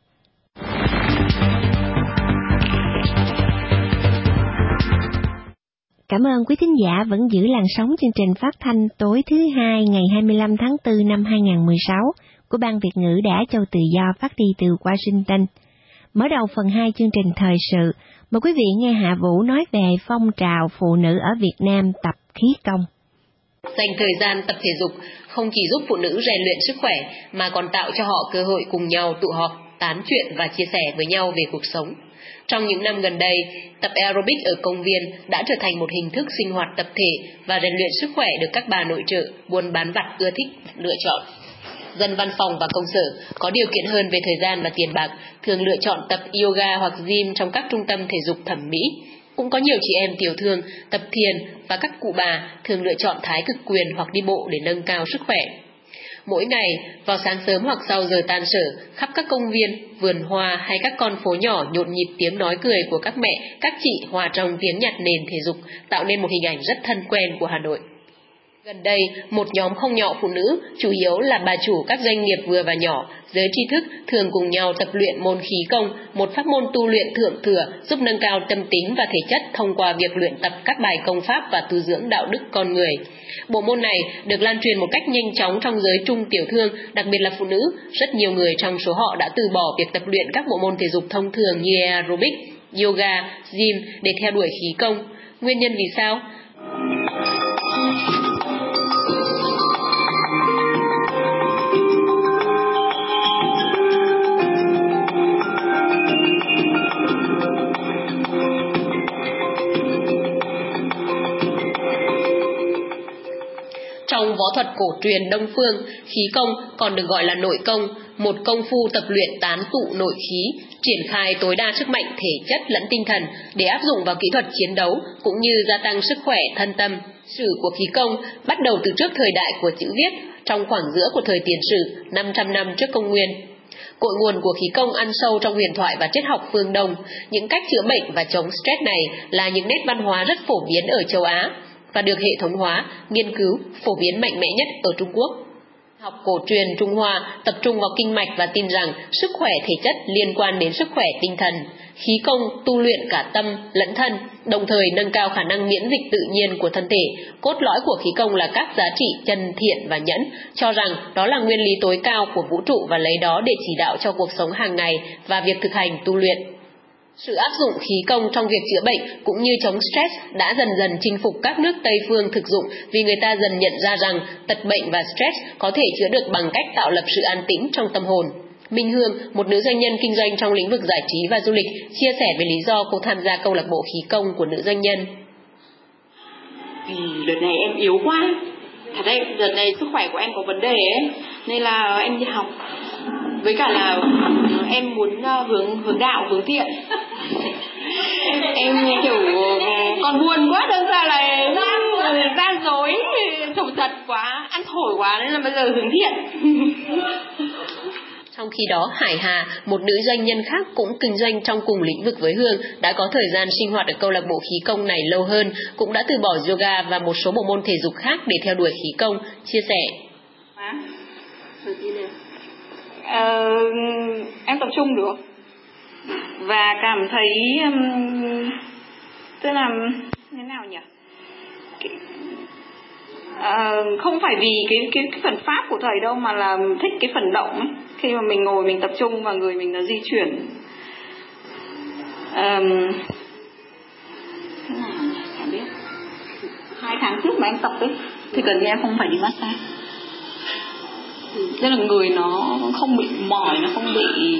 Speaker 2: Cảm ơn quý thính giả vẫn giữ làn sóng chương trình phát thanh tối thứ Hai ngày 25 tháng 4 năm 2016 của Ban Việt ngữ Đả Châu Tự Do phát đi từ Washington. Mở đầu phần 2 chương trình thời sự, mời quý vị nghe Hạ Vũ nói về phong trào phụ nữ ở Việt Nam tập khí công.
Speaker 18: Dành thời gian tập thể dục không chỉ giúp phụ nữ rèn luyện sức khỏe mà còn tạo cho họ cơ hội cùng nhau tụ họp, tán chuyện và chia sẻ với nhau về cuộc sống. Trong những năm gần đây, tập aerobic ở công viên đã trở thành một hình thức sinh hoạt tập thể và rèn luyện sức khỏe được các bà nội trợ, buôn bán vặt ưa thích lựa chọn. Dân văn phòng và công sở có điều kiện hơn về thời gian và tiền bạc thường lựa chọn tập yoga hoặc gym trong các trung tâm thể dục thẩm mỹ. Cũng có nhiều chị em tiểu thương tập thiền và các cụ bà thường lựa chọn thái cực quyền hoặc đi bộ để nâng cao sức khỏe. Mỗi ngày, vào sáng sớm hoặc sau giờ tan sở, khắp các công viên, vườn hoa hay các con phố nhỏ nhộn nhịp tiếng nói cười của các mẹ, các chị hòa trong tiếng nhạc nền thể dục, tạo nên một hình ảnh rất thân quen của Hà Nội. Gần đây, một nhóm không nhỏ phụ nữ, chủ yếu là bà chủ các doanh nghiệp vừa và nhỏ, giới tri thức thường cùng nhau tập luyện môn khí công, một pháp môn tu luyện thượng thừa giúp nâng cao tâm tính và thể chất thông qua việc luyện tập các bài công pháp và tu dưỡng đạo đức con người. Bộ môn này được lan truyền một cách nhanh chóng trong giới trung tiểu thương, đặc biệt là phụ nữ. Rất nhiều người trong số họ đã từ bỏ việc tập luyện các bộ môn thể dục thông thường như aerobic, yoga, gym để theo đuổi khí công. Nguyên nhân vì sao? Trong võ thuật cổ truyền Đông phương, khí công còn được gọi là nội công, một công phu tập luyện tán tụ nội khí, triển khai tối đa sức mạnh thể chất lẫn tinh thần để áp dụng vào kỹ thuật chiến đấu cũng như gia tăng sức khỏe thân tâm. Sử của khí công bắt đầu từ trước thời đại của chữ viết, trong khoảng giữa của thời Tiền Sử, 500 năm trước công nguyên. Cội nguồn của khí công ăn sâu trong huyền thoại và triết học phương Đông. Những cách chữa bệnh và chống stress này là những nét văn hóa rất phổ biến ở châu Á và được hệ thống hóa, nghiên cứu, phổ biến mạnh mẽ nhất ở Trung Quốc. Học cổ truyền Trung Hoa tập trung vào kinh mạch và tin rằng sức khỏe thể chất liên quan đến sức khỏe tinh thần. Khí công tu luyện cả tâm lẫn thân, đồng thời nâng cao khả năng miễn dịch tự nhiên của thân thể. Cốt lõi của khí công là các giá trị chân thiện và nhẫn, cho rằng đó là nguyên lý tối cao của vũ trụ và lấy đó để chỉ đạo cho cuộc sống hàng ngày và việc thực hành tu luyện. Sự áp dụng khí công trong việc chữa bệnh cũng như chống stress đã dần dần chinh phục các nước Tây phương thực dụng vì người ta dần nhận ra rằng tật bệnh và stress có thể chữa được bằng cách tạo lập sự an tĩnh trong tâm hồn. Minh Hương, một nữ doanh nhân kinh doanh trong lĩnh vực giải trí và du lịch, chia sẻ về lý do cô tham gia câu lạc bộ khí công của nữ doanh nhân.
Speaker 19: Đợt này em yếu quá, thật đấy, đợt này sức khỏe của em có vấn đề ấy, nên là em đi học. Với cả là em muốn hướng đạo, hướng thiện. Em kiểu còn buồn quá, đơn ra là ra dối, trầu giật quá, ăn thổi quá nên là bây giờ hướng thiện.
Speaker 18: Trong khi đó, Hải Hà, một nữ doanh nhân khác cũng kinh doanh trong cùng lĩnh vực với Hương, đã có thời gian sinh hoạt ở câu lạc bộ khí công này lâu hơn, cũng đã từ bỏ yoga và một số bộ môn thể dục khác để theo đuổi khí công, chia sẻ.
Speaker 19: Em tập trung được và cảm thấy tức là thế nào nhỉ, không phải vì cái phần pháp của thầy đâu mà là thích cái phần động ấy. Khi mà mình ngồi mình tập trung và người mình nó di chuyển thế nào nhỉ, chẳng biết. 2 tháng trước mà em tập ấy thì gần như em không phải đi massage. Tức là người nó không bị mỏi, nó không bị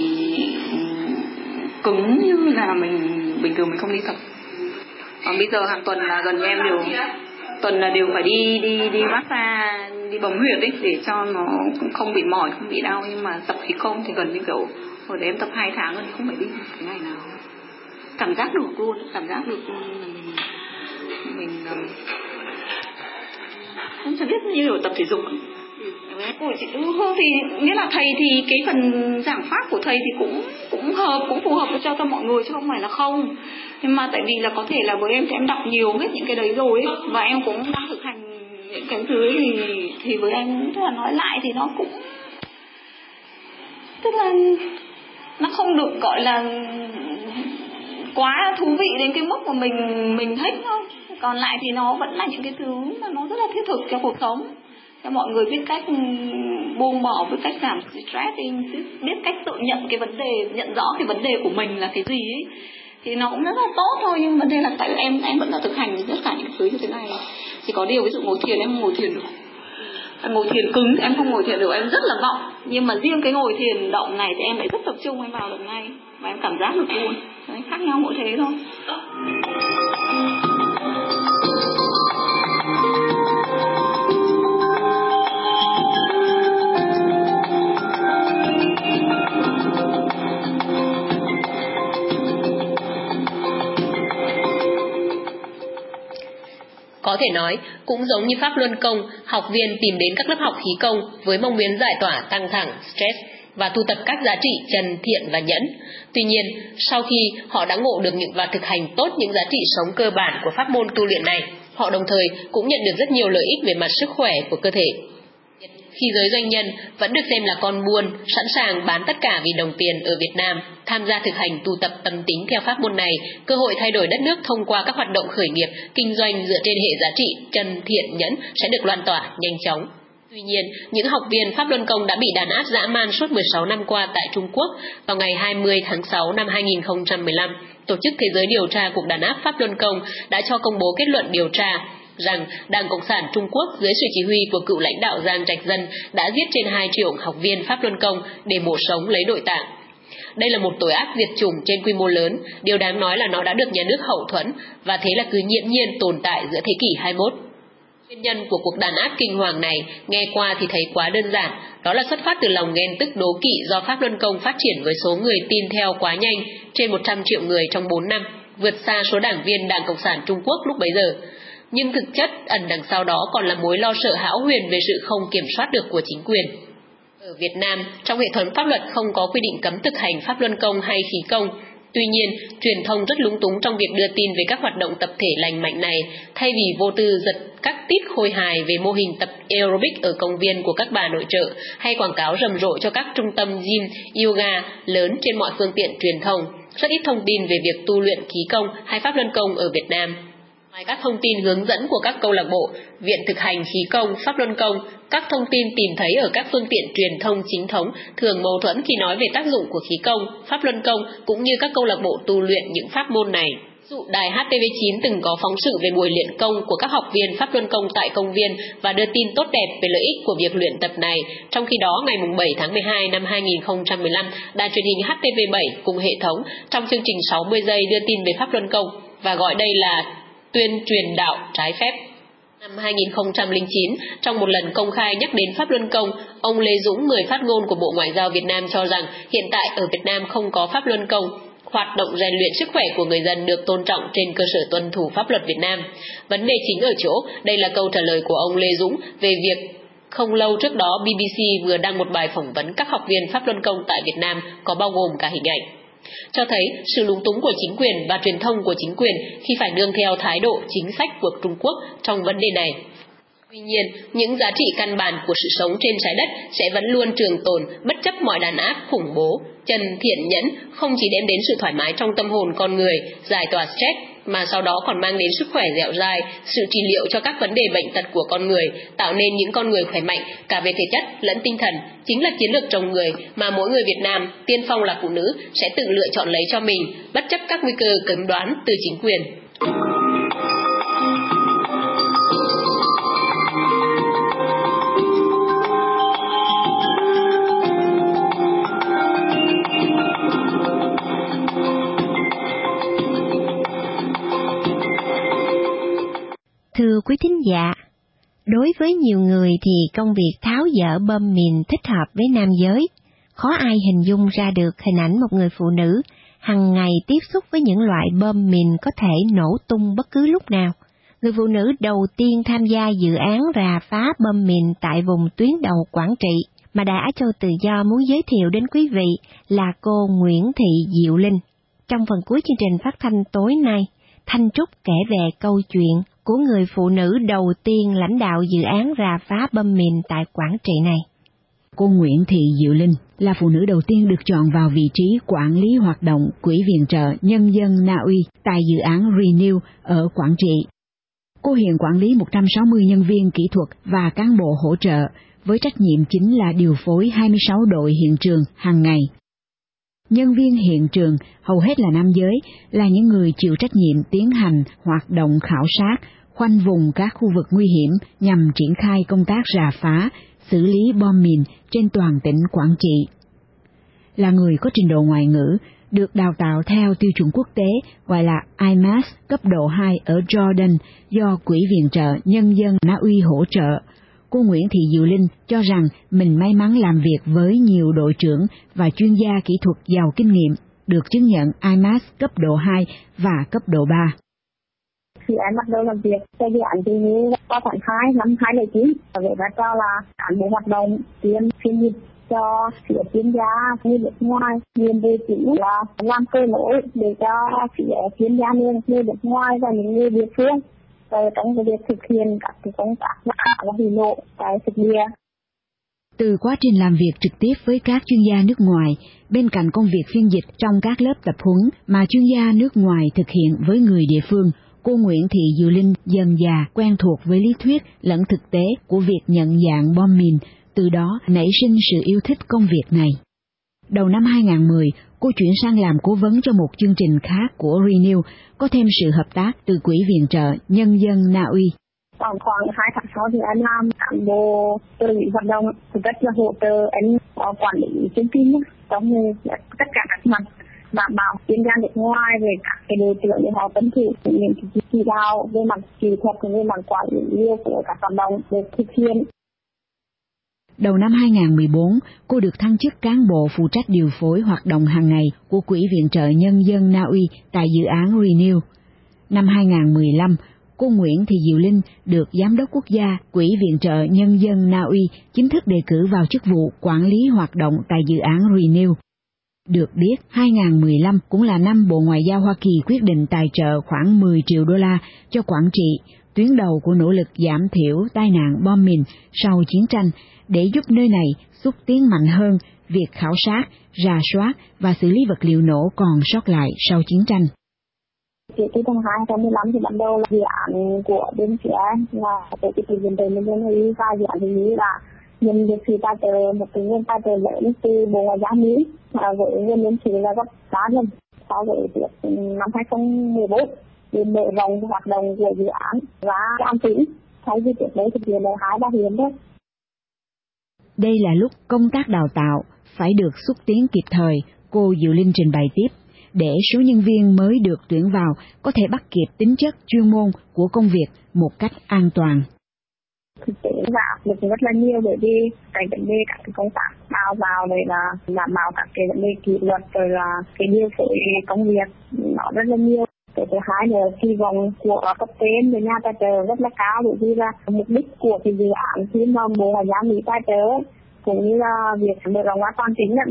Speaker 19: cứng như là mình bình thường mình không đi tập. Còn bây giờ hàng tuần là gần như em đều phải đi massage, đi bấm huyệt ấy để cho nó không bị mỏi, không bị đau. Nhưng mà tập khí công thì gần như kiểu hồi đấy em tập 2 tháng rồi, không phải đi cái ngày nào. Cảm giác được luôn là mình không cho biết như kiểu tập thể dục. Thì nghĩa là thầy thì cái phần giảng pháp của thầy thì cũng phù hợp cho mọi người chứ không phải là không. Nhưng mà tại vì là có thể là với em thì em đọc nhiều hết những cái đấy rồi ấy, và em cũng đang thực hành những cái thứ thì với em tức là nói lại thì nó cũng tức là nó không được gọi là quá thú vị đến cái mức mà mình thích thôi. Còn lại thì nó vẫn là những cái thứ mà nó rất là thiết thực cho cuộc sống, cho mọi người biết cách buông bỏ, biết cách giảm stress, biết cách tự nhận cái vấn đề, nhận rõ cái vấn đề của mình là cái gì ấy, thì nó cũng rất là tốt thôi. Nhưng vấn đề là tại em vẫn là thực hành tất cả những thứ như thế này. Chỉ có điều ví dụ ngồi thiền em không ngồi thiền được, em ngồi thiền cứng thì em không ngồi thiền được, em rất là vọng. Nhưng mà riêng cái ngồi thiền động này thì em lại rất tập trung, em vào động ngay và em cảm giác được luôn. Đấy, khác nhau mỗi thế thôi.
Speaker 18: Có thể nói, cũng giống như Pháp Luân Công, học viên tìm đến các lớp học khí công với mong muốn giải tỏa căng thẳng, stress và tu tập các giá trị trần, thiện và nhẫn. Tuy nhiên, sau khi họ đã ngộ được và thực hành tốt những giá trị sống cơ bản của pháp môn tu luyện này, họ đồng thời cũng nhận được rất nhiều lợi ích về mặt sức khỏe của cơ thể. Khi giới doanh nhân vẫn được xem là con buôn, sẵn sàng bán tất cả vì đồng tiền ở Việt Nam, tham gia thực hành tu tập tâm tính theo pháp môn này, cơ hội thay đổi đất nước thông qua các hoạt động khởi nghiệp, kinh doanh dựa trên hệ giá trị trần, thiện, nhẫn sẽ được loan tỏa nhanh chóng. Tuy nhiên, những học viên Pháp Luân Công đã bị đàn áp dã man suốt 16 năm qua tại Trung Quốc. Vào ngày 20 tháng 6 năm 2015, Tổ chức Thế giới điều tra cuộc đàn áp Pháp Luân Công đã cho công bố kết luận điều tra rằng Đảng Cộng sản Trung Quốc dưới sự chỉ huy của cựu lãnh đạo Giang Trạch Dân đã giết trên 2 triệu học viên Pháp Luân Công để mổ sống lấy nội tạng. Đây là một tội ác diệt chủng trên quy mô lớn, điều đáng nói là nó đã được nhà nước hậu thuẫn và thế là cứ nghiễm nhiên tồn tại giữa thế kỷ 21. Nguyên nhân của cuộc đàn áp kinh hoàng này nghe qua thì thấy quá đơn giản, đó là xuất phát từ lòng ghen tức đố kỵ do Pháp Luân Công phát triển với số người tin theo quá nhanh, trên 100 triệu người trong 4 năm, vượt xa số đảng viên Đảng Cộng sản Trung Quốc lúc bấy giờ. Nhưng thực chất ẩn đằng sau đó còn là mối lo sợ hão huyền về sự không kiểm soát được của chính quyền. Ở Việt Nam, trong hệ thống pháp luật không có quy định cấm thực hành Pháp Luân Công hay khí công. Tuy nhiên, truyền thông rất lúng túng trong việc đưa tin về các hoạt động tập thể lành mạnh này, thay vì vô tư giật các tít khôi hài về mô hình tập aerobic ở công viên của các bà nội trợ, hay quảng cáo rầm rộ cho các trung tâm gym, yoga lớn trên mọi phương tiện truyền thông. Rất ít thông tin về việc tu luyện khí công hay Pháp Luân Công ở Việt Nam. Ngoài các thông tin hướng dẫn của các câu lạc bộ, viện thực hành khí công, Pháp Luân Công, các thông tin tìm thấy ở các phương tiện truyền thông chính thống thường mâu thuẫn khi nói về tác dụng của khí công, Pháp Luân Công cũng như các câu lạc bộ tu luyện những pháp môn này. Ví dụ đài HTV9 từng có phóng sự về buổi luyện công của các học viên Pháp Luân Công tại công viên và đưa tin tốt đẹp về lợi ích của việc luyện tập này. Trong khi đó, ngày 7 tháng 12 năm 2015, đài truyền hình HTV7 cùng hệ thống trong chương trình 60 giây đưa tin về Pháp Luân Công và gọi đây là tuyên truyền đạo trái phép. Năm 2009, trong một lần công khai nhắc đến Pháp Luân Công, ông Lê Dũng, người phát ngôn của Bộ Ngoại giao Việt Nam cho rằng hiện tại ở Việt Nam không có Pháp Luân Công. Hoạt động rèn luyện sức khỏe của người dân được tôn trọng trên cơ sở tuân thủ pháp luật Việt Nam. Vấn đề chính ở chỗ, đây là câu trả lời của ông Lê Dũng về việc không lâu trước đó BBC vừa đăng một bài phỏng vấn các học viên Pháp Luân Công tại Việt Nam có bao gồm cả hình ảnh. Cho thấy sự lúng túng của chính quyền và truyền thông của chính quyền khi phải nương theo thái độ chính sách của Trung Quốc trong vấn đề này. Tuy nhiên, những giá trị căn bản của sự sống trên trái đất sẽ vẫn luôn trường tồn bất chấp mọi đàn áp khủng bố. Trần, thiện, nhẫn không chỉ đem đến sự thoải mái trong tâm hồn con người, giải tỏa stress, mà sau đó còn mang đến sức khỏe dẻo dai, sự trị liệu cho các vấn đề bệnh tật của con người, tạo nên những con người khỏe mạnh cả về thể chất lẫn tinh thần, chính là chiến lược trồng người mà mỗi người Việt Nam, tiên phong là phụ nữ, sẽ tự lựa chọn lấy cho mình, bất chấp các nguy cơ cấm đoán từ chính quyền.
Speaker 2: Thưa quý thính giả, đối với nhiều người thì công việc tháo dỡ bơm mìn thích hợp với nam giới. Khó ai hình dung ra được hình ảnh một người phụ nữ hằng ngày tiếp xúc với những loại bơm mìn có thể nổ tung bất cứ lúc nào. Người phụ nữ đầu tiên tham gia dự án rà phá bơm mìn tại vùng tuyến đầu Quảng Trị mà Đài Á Châu Tự Do muốn giới thiệu đến quý vị là cô Nguyễn Thị Diệu Linh. Trong phần cuối chương trình phát thanh tối nay, Thanh Trúc kể về câu chuyện của người phụ nữ đầu tiên lãnh đạo dự án rà phá bom mìn tại Quảng Trị này.
Speaker 17: Cô Nguyễn Thị Diệu Linh là phụ nữ đầu tiên được chọn vào vị trí quản lý hoạt động Quỹ viện trợ Nhân dân Na Uy tại dự án Renew ở Quảng Trị. Cô hiện quản lý 160 nhân viên kỹ thuật và cán bộ hỗ trợ, với trách nhiệm chính là điều phối 26 đội hiện trường hàng ngày. Nhân viên hiện trường, hầu hết là nam giới, là những người chịu trách nhiệm tiến hành hoạt động khảo sát, khoanh vùng các khu vực nguy hiểm nhằm triển khai công tác rà phá, xử lý bom mìn trên toàn tỉnh Quảng Trị. Là người có trình độ ngoại ngữ, được đào tạo theo tiêu chuẩn quốc tế gọi là IMAS cấp độ 2 ở Jordan do Quỹ viện trợ Nhân dân Na Uy hỗ trợ. Cô Nguyễn Thị Diệu Linh cho rằng mình may mắn làm việc với nhiều đội trưởng và chuyên gia kỹ thuật giàu kinh nghiệm, được chứng nhận IMAS cấp độ 2 và cấp độ 3.
Speaker 9: Khi em bắt đầu làm việc cho dự án thì vào tháng 2 năm 2009, với vai trò là cán bộ hoạt động tiêm phiên dịch cho phía chuyên gia người nước ngoài. Nhiệm vụ chính là làm cơ nối để cho phía chuyên gia người nước ngoài và những người địa phương trong việc thực hiện các công tác và hủy lộ tại thực địa.
Speaker 17: Từ quá trình làm việc trực tiếp với các chuyên gia nước ngoài, bên cạnh công việc phiên dịch trong các lớp tập huấn mà chuyên gia nước ngoài thực hiện với người địa phương, cô Nguyễn Thị Diệu Linh dần dà quen thuộc với lý thuyết lẫn thực tế của việc nhận dạng bom mìn, từ đó nảy sinh sự yêu thích công việc này. Đầu năm 2010, cô chuyển sang làm cố vấn cho một chương trình khác của Renew, có thêm sự hợp tác từ Quỹ viện trợ Nhân dân Na Uy.
Speaker 9: Khoảng 2 tháng sau thì anh làm cán bộ trợ lý hoạt động, rất là hỗ trợ anh quản lý chương trình trong tất cả các mặt, đảm bảo chuyên gia nước ngoài về các cái đối tượng để họ tuân thủ những chỉ đạo về mặt kỹ thuật, về mặt quản lý của các hoạt động được thực hiện.
Speaker 17: Đầu năm 2014, cô được thăng chức cán bộ phụ trách điều phối hoạt động hàng ngày của Quỹ viện trợ Nhân dân Na Uy tại dự án Renew. Năm 2015, cô Nguyễn Thị Diệu Linh được Giám đốc quốc gia Quỹ viện trợ Nhân dân Na Uy chính thức đề cử vào chức vụ quản lý hoạt động tại dự án Renew. Được biết, 2015 cũng là năm Bộ Ngoại giao Hoa Kỳ quyết định tài trợ khoảng 10 triệu đô la cho Quảng Trị, tuyến đầu của nỗ lực giảm thiểu tai nạn bom mìn sau chiến tranh, để giúp nơi này xúc tiến mạnh hơn việc khảo sát, rà soát và xử lý vật liệu nổ còn sót lại sau chiến tranh.
Speaker 9: Từ tháng 2015 thì bắt đầu là dự án của bên phía là tổ chức viện trợ Nhân dân Na Uy, và dự án này là nhận được sự tài trợ, một cái nguồn tài trợ lớn từ Bộ Ngoại giao Mỹ, với nguồn nhân sự là gấp 3 lần so với năm 2014 để mở rộng hoạt động của dự án và làm tỉnh thay vì trước đây thực hiện ở 2-3 huyện đấy.
Speaker 17: Đây là lúc công tác đào tạo phải được xúc tiến kịp thời, cô Diệu Linh trình bày tiếp, để số nhân viên mới được tuyển vào có thể bắt kịp tính chất chuyên môn của công việc một cách an toàn.
Speaker 9: Thực tế và áp lực rất là nhiều, bởi vì cái vấn đề các cái công tác đào vào đây là đảm bảo các cái vấn đề kỷ luật, rồi là cái điều phối công việc nó rất là nhiều. Cái thứ hai là kỳ vọng của cấp trên và nhà tài trợ rất là cao, bởi vì là mục đích của cái dự án khi mà Bộ Ngoại giao Mỹ tài trợ cũng như là việc mở rộng ra toàn tỉnh.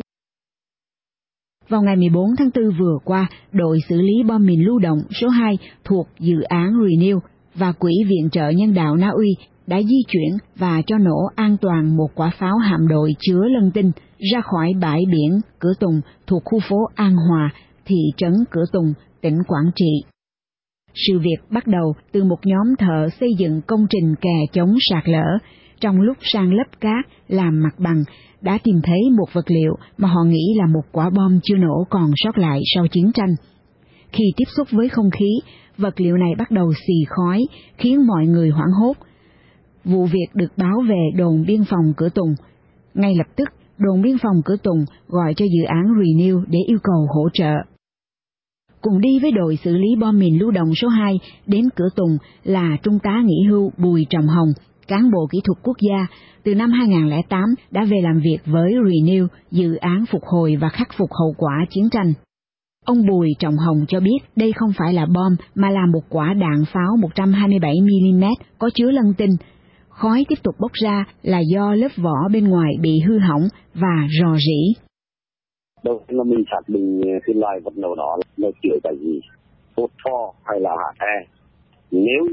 Speaker 17: Vào ngày 14 tháng 4 vừa qua, đội xử lý bom mìn lưu động số 2 thuộc dự án Renew và Quỹ viện trợ nhân đạo Na Uy đã di chuyển và cho nổ an toàn một quả pháo hạm đội chứa lân tinh ra khỏi bãi biển Cửa Tùng thuộc khu phố An Hòa, thị trấn Cửa Tùng, tỉnh Quảng Trị. Sự việc bắt đầu từ một nhóm thợ xây dựng công trình kè chống sạt lở, trong lúc san lấp cát làm mặt bằng, đã tìm thấy một vật liệu mà họ nghĩ là một quả bom chưa nổ còn sót lại sau chiến tranh. Khi tiếp xúc với không khí, vật liệu này bắt đầu xì khói, khiến mọi người hoảng hốt. Vụ việc được báo về đồn biên phòng Cửa Tùng. Ngay lập tức, đồn biên phòng Cửa Tùng gọi cho dự án Renew để yêu cầu hỗ trợ. Cùng đi với đội xử lý bom mìn lưu động số 2 đến Cửa Tùng là Trung tá nghỉ hưu Bùi Trọng Hồng, cán bộ kỹ thuật quốc gia, từ năm 2008 đã về làm việc với Renew, dự án phục hồi và khắc phục hậu quả chiến tranh. Ông Bùi Trọng Hồng cho biết đây không phải là bom mà là một quả đạn pháo 127mm có chứa lân tinh. Khói tiếp tục bốc ra là do lớp vỏ bên ngoài bị hư hỏng và rò rỉ.
Speaker 15: Đầu tiên là mình xác định cái loại vật nổ đó là chứa cái gì, phốt pho hay là hạt e. Nếu như mà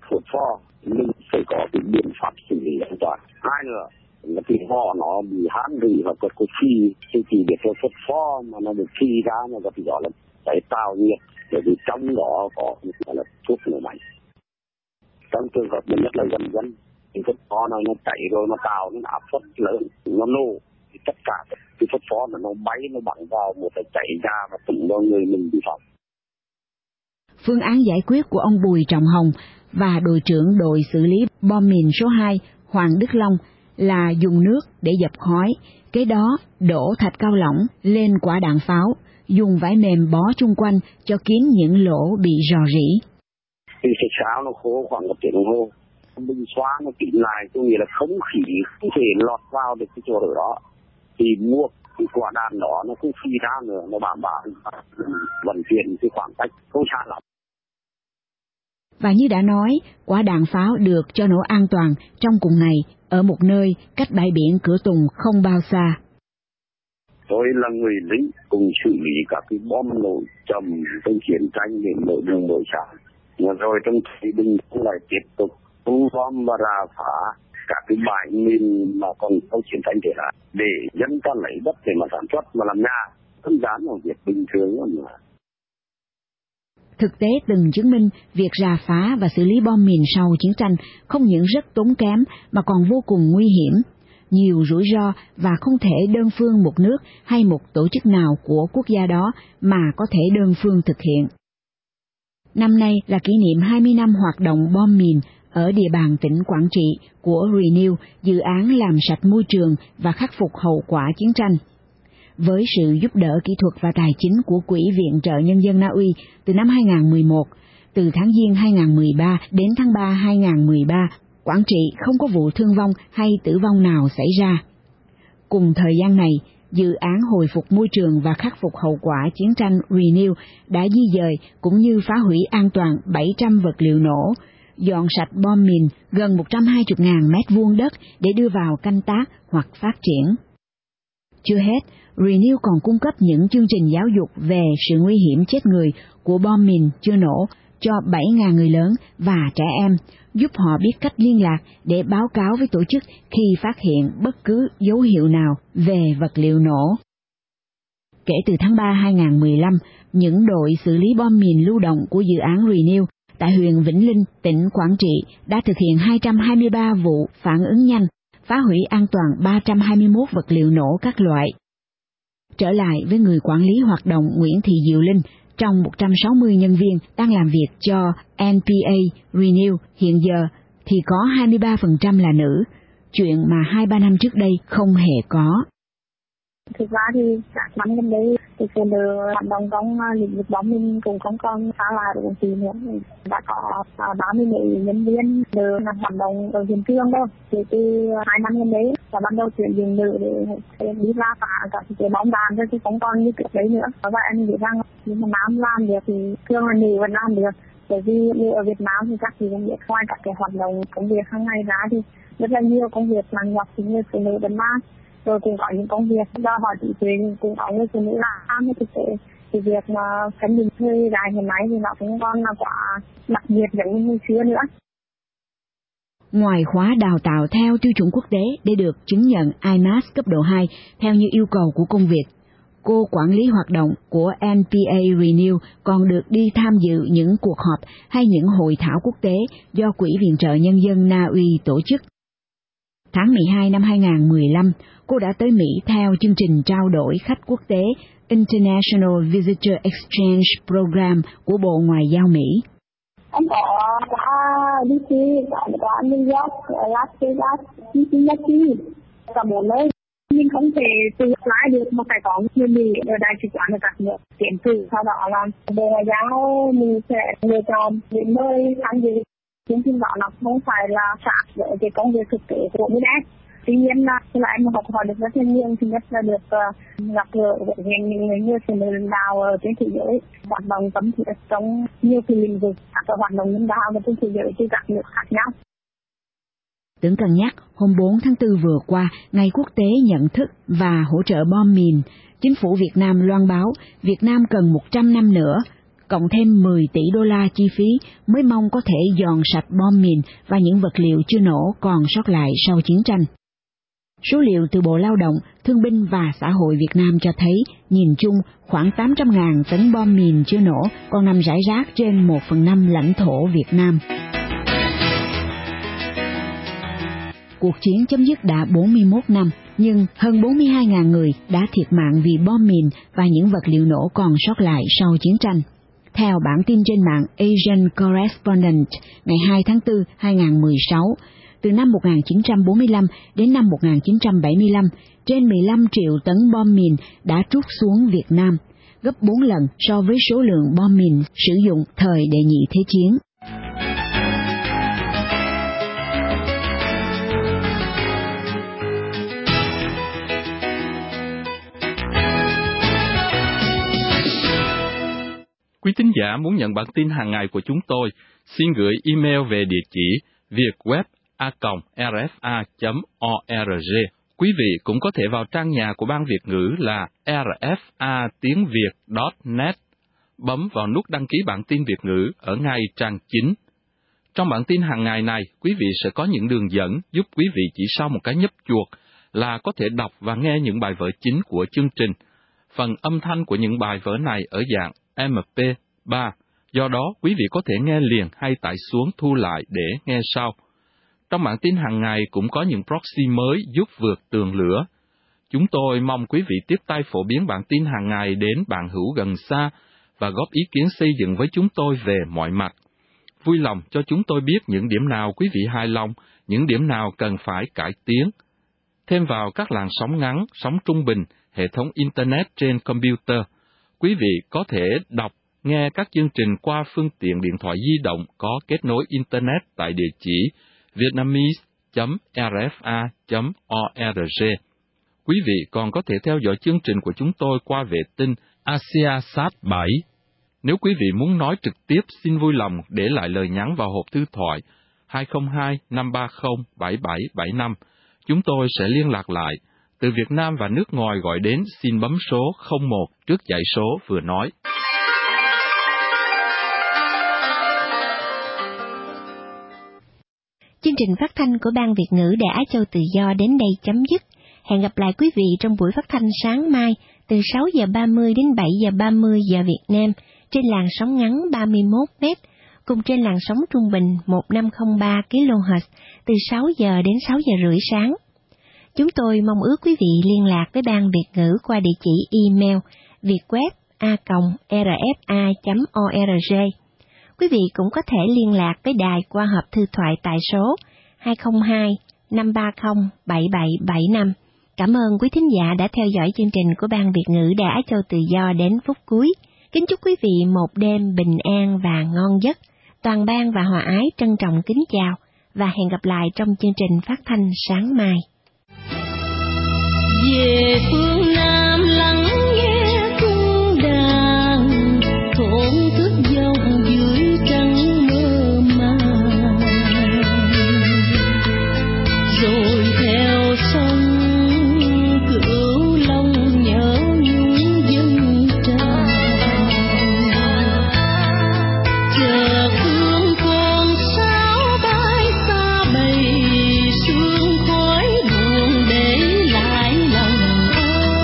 Speaker 15: phốt pho, mình phải có cái biện pháp xử lý an toàn. Hai nữa là cái vỏ nó bị hán rỉ hoặc có phi, thì chỉ biết là phốt pho mà nó được phi ra nó có thể gọi là cháy tạo nhiệt, bởi vì trong đó có gọi là thuốc nổ mạnh. Trong trường hợp mình nhất là gần dân, thì phốt pho nó chảy rồi nó tạo nên áp suất lớn, nó nổ, thì tất cả cái phốt pho nó bay nó bắn vào một cái chảy ra và tụm vào người mình bị phỏng.
Speaker 17: Phương án giải quyết của ông Bùi Trọng Hồng và đội trưởng đội xử lý bom mìn số 2 Hoàng Đức Long là dùng nước để dập khói, kế đó đổ thạch cao lỏng lên quả đạn pháo, dùng vải mềm bó chung quanh cho kín những lỗ bị rò rỉ.
Speaker 15: Khi thạch pháo nó khô khoảng 1 tiếng đồng hồ, mình xóa nó kín lại, có nghĩa là không khí không thể lọt vào được cái chỗ đó, thì mua cái quả đạn đó nó không phi ra nữa, nó đảm bảo vận chuyển cái khoảng cách không xa lắm.
Speaker 17: Và như đã nói, quả đạn pháo được cho nổ an toàn trong cùng ngày ở một nơi cách bãi biển Cửa Tùng không bao xa.
Speaker 15: Tôi là người lính cùng xử lý các cái bom nổ chậm trong chiến tranh đến nội đường nội xã. Rồi trong thời bình lại tiếp tục thu gom và rà phá các cái bãi mìn mà còn trong chiến tranh để lại, để dân ta lấy đất để mà sản xuất và làm nhà, không dám làm việc bình thường mà.
Speaker 17: Thực tế từng chứng minh việc rà phá và xử lý bom mìn sau chiến tranh không những rất tốn kém mà còn vô cùng nguy hiểm, nhiều rủi ro và không thể đơn phương một nước hay một tổ chức nào của quốc gia đó mà có thể đơn phương thực hiện. Năm nay là kỷ niệm 20 năm hoạt động bom mìn ở địa bàn tỉnh Quảng Trị của Renew, dự án làm sạch môi trường và khắc phục hậu quả chiến tranh. Với sự giúp đỡ kỹ thuật và tài chính của Quỹ viện trợ Nhân dân Na Uy từ năm 2011, từ tháng Giêng 2013 đến tháng 3 2013, Quảng Trị không có vụ thương vong hay tử vong nào xảy ra. Cùng thời gian này, dự án hồi phục môi trường và khắc phục hậu quả chiến tranh Renew đã di dời cũng như phá hủy an toàn 700 vật liệu nổ, dọn sạch bom mìn gần 120.000 mét vuông đất để đưa vào canh tác hoặc phát triển. Chưa hết, Renew còn cung cấp những chương trình giáo dục về sự nguy hiểm chết người của bom mìn chưa nổ cho 7.000 người lớn và trẻ em, giúp họ biết cách liên lạc để báo cáo với tổ chức khi phát hiện bất cứ dấu hiệu nào về vật liệu nổ. Kể từ tháng 3 2015, những đội xử lý bom mìn lưu động của dự án Renew tại huyện Vĩnh Linh, tỉnh Quảng Trị đã thực hiện 223 vụ phản ứng nhanh, phá hủy an toàn 321 vật liệu nổ các loại. Trở lại với người quản lý hoạt động Nguyễn Thị Diệu Linh, trong 160 nhân viên đang làm việc cho NPA Renew hiện giờ thì có 23% là nữ, chuyện mà 2-3 năm trước đây không hề có.
Speaker 9: Thực ra thì các năm gần đây thì phụ nữ hoạt động trong lĩnh vực bom mìn cũng không còn xa lạ được gì nữa. Đã có 30 nhân viên nữ hoạt động ở hiện trường đâu. Thì từ 2 năm gần đấy là bắt đầu tuyển dụng nữ để đi ra phá các cái bom đạn rồi thì không còn như trước đấy nữa. Và em nghĩ rằng nếu mà nam làm được thì thường là nữ vẫn làm được. Bởi vì ở Việt Nam thì các chị cũng biết ngoài các cái hoạt động công việc hàng ngày ra thì rất là nhiều công việc mà nhọc thì người phụ nữ vẫn làm. Rồi cũng có những công việc do họ chỉ quyền cũng có người phụ nữ làm thực tế thì việc mà phân định thuê dài hiện nay thì nó cũng còn là quá đặc biệt giống như xưa nữa.
Speaker 17: Ngoài khóa đào tạo theo tiêu chuẩn quốc tế để được chứng nhận IMAS cấp độ 2 theo như yêu cầu của công việc, cô quản lý hoạt động của NPA Renew còn được đi tham dự những cuộc họp hay những hội thảo quốc tế do Quỹ viện trợ Nhân dân Na Uy tổ chức. Tháng 12 năm 2015, cô đã tới Mỹ theo chương trình trao đổi khách quốc tế International Visitor Exchange Program của Bộ Ngoại giao Mỹ.
Speaker 9: Em có qua DC, qua New York, Las Vegas, Cincinnati, cả một nơi. Nhưng không thể tự lái được mà phải có người Mỹ ở đại sứ quán ở các nước tiến cử. Sau đó là Bộ Ngoại giao mình sẽ lựa chọn những nơi tham dự. Chương trình đó nó không phải là sát với cái công việc thực tế của mình ấy. Tuy nhiên là em học hỏi được rất là nhiều, thứ nhất là được gặp gỡ với những người phụ nữ lãnh đạo ở trên thế giới, hoạt động tâm huyết trong nhiều cái lĩnh vực, các hoạt động lãnh đạo trên thế giới trên các nước khác nhau.
Speaker 17: Tưởng cân nhắc, hôm 4 tháng 4 vừa qua, Ngày Quốc tế nhận thức và hỗ trợ bom mìn, Chính phủ Việt Nam loan báo Việt Nam cần 100 năm nữa cộng thêm 10 tỷ đô la chi phí mới mong có thể dọn sạch bom mìn và những vật liệu chưa nổ còn sót lại sau chiến tranh. Số liệu từ Bộ Lao động, Thương binh và Xã hội Việt Nam cho thấy, nhìn chung, khoảng 800.000 tấn bom mìn chưa nổ còn nằm rải rác trên 1/5 lãnh thổ Việt Nam. Cuộc chiến chấm dứt đã 41 năm, nhưng hơn 42.000 người đã thiệt mạng vì bom mìn và những vật liệu nổ còn sót lại sau chiến tranh. Theo bản tin trên mạng Asian Correspondent ngày 2 tháng 4, 2016, từ năm 1945 đến năm 1975, trên 15 triệu tấn bom mìn đã trút xuống Việt Nam, gấp 4 lần so với số lượng bom mìn sử dụng thời Đệ nhị Thế chiến.
Speaker 10: Quý thính giả muốn nhận bản tin hàng ngày của chúng tôi, xin gửi email về địa chỉ vietweb@rfa.org. Quý vị cũng có thể vào trang nhà của Ban Việt ngữ là rfa.tiếng.việt.net, bấm vào nút đăng ký bản tin Việt ngữ ở ngay trang chính. Trong bản tin hàng ngày này, quý vị sẽ có những đường dẫn giúp quý vị chỉ sau một cái nhấp chuột là có thể đọc và nghe những bài vở chính của chương trình. Phần âm thanh của những bài vở này ở dạng MP3, do đó quý vị có thể nghe liền hay tải xuống thu lại để nghe sau. Trong bản tin hàng ngày cũng có những proxy mới giúp vượt tường lửa. Chúng tôi mong quý vị tiếp tay phổ biến bản tin hàng ngày đến bạn hữu gần xa và góp ý kiến xây dựng với chúng tôi về mọi mặt. Vui lòng cho chúng tôi biết những điểm nào quý vị hài lòng, những điểm nào cần phải cải tiến. Thêm vào các làn sóng ngắn, sóng trung bình, hệ thống Internet trên computer, quý vị có thể đọc, nghe các chương trình qua phương tiện điện thoại di động có kết nối Internet tại địa chỉ vietnamese.rfa.org. Quý vị còn có thể theo dõi chương trình của chúng tôi qua vệ tinh AsiaSat 7. Nếu quý vị muốn nói trực tiếp, xin vui lòng để lại lời nhắn vào hộp thư thoại 202-530-7775. Chúng tôi sẽ liên lạc lại. Từ Việt Nam và nước ngoài gọi đến xin bấm số 01 trước dãy số vừa nói.
Speaker 2: Chương trình phát thanh của Ban Việt ngữ Đài Á Châu Tự Do đến đây chấm dứt. Hẹn gặp lại quý vị trong buổi phát thanh sáng mai từ 6 giờ 30 đến 7 giờ 30 giờ Việt Nam trên làn sóng ngắn 31 m, cùng trên làn sóng trung bình 1503 kHz từ 6 giờ đến 6 giờ rưỡi sáng. Chúng tôi mong ước quý vị liên lạc với Ban Việt ngữ qua địa chỉ email vietweb@rfa.org. Quý vị cũng có thể liên lạc với đài qua hộp thư thoại tại số 202-530-7775. Cảm ơn quý thính giả đã theo dõi chương trình của Ban Việt ngữ Đài Á Châu Tự Do đến phút cuối. Kính chúc quý vị một đêm bình an và ngon giấc. Toàn ban và hòa ái trân trọng kính chào và hẹn gặp lại trong chương trình phát thanh sáng mai.
Speaker 20: Về phương Nam lắng nghe cung đàn, thổn thức dòng dưới trăng mơ màng, rồi theo sông Cửu Long nhớ nhung dân tràn, chờ phương con sáo bay xa bầy sương khói buồn để lại lòng ai.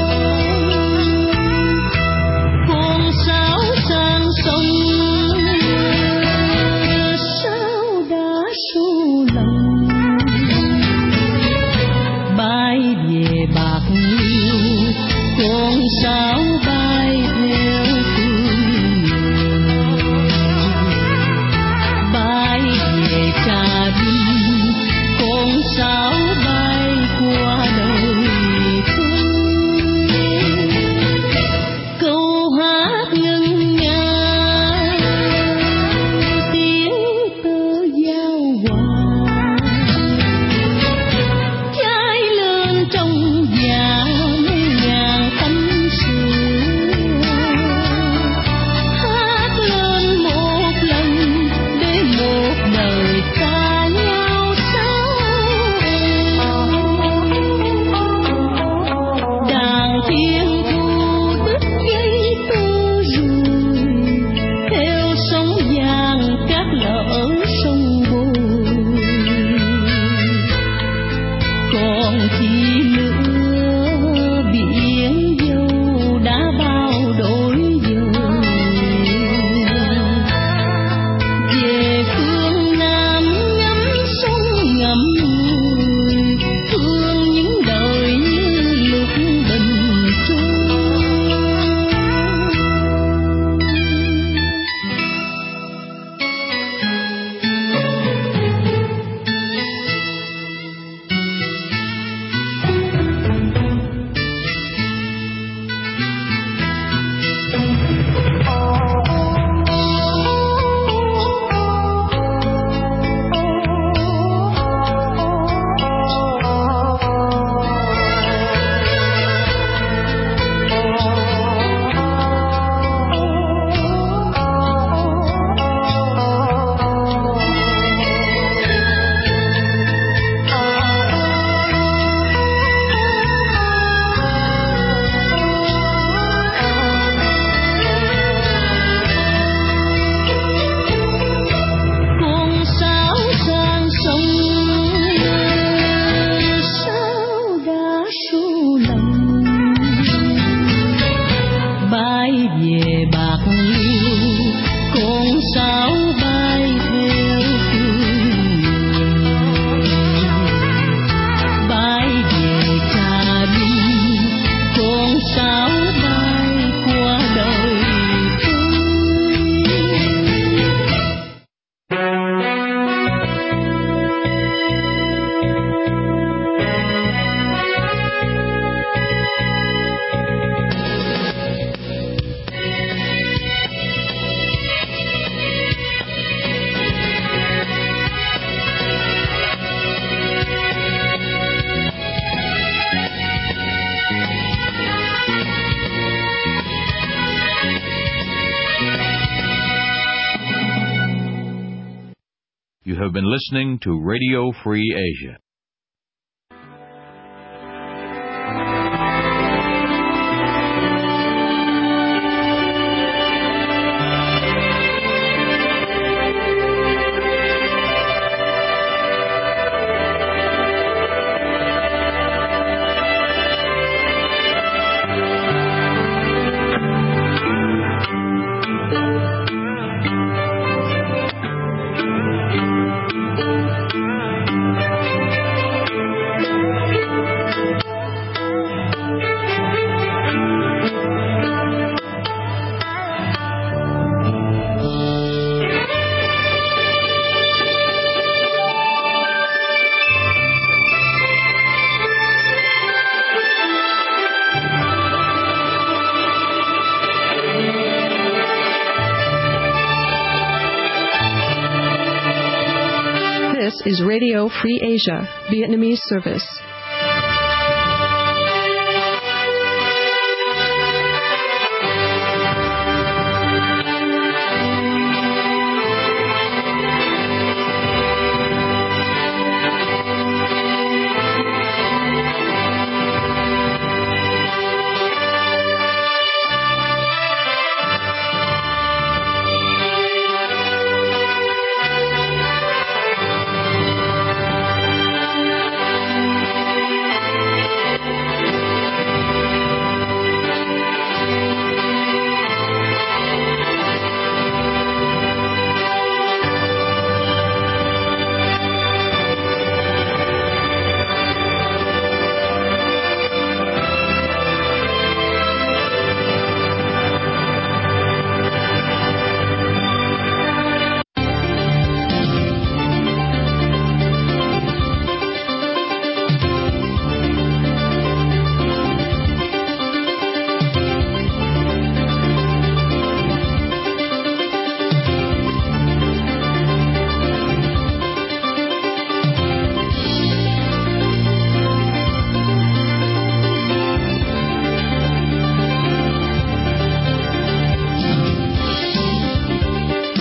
Speaker 1: You have been listening to Radio Free Asia.
Speaker 21: Is Radio Free Asia, Vietnamese service.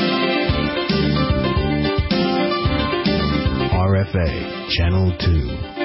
Speaker 22: Channel 2.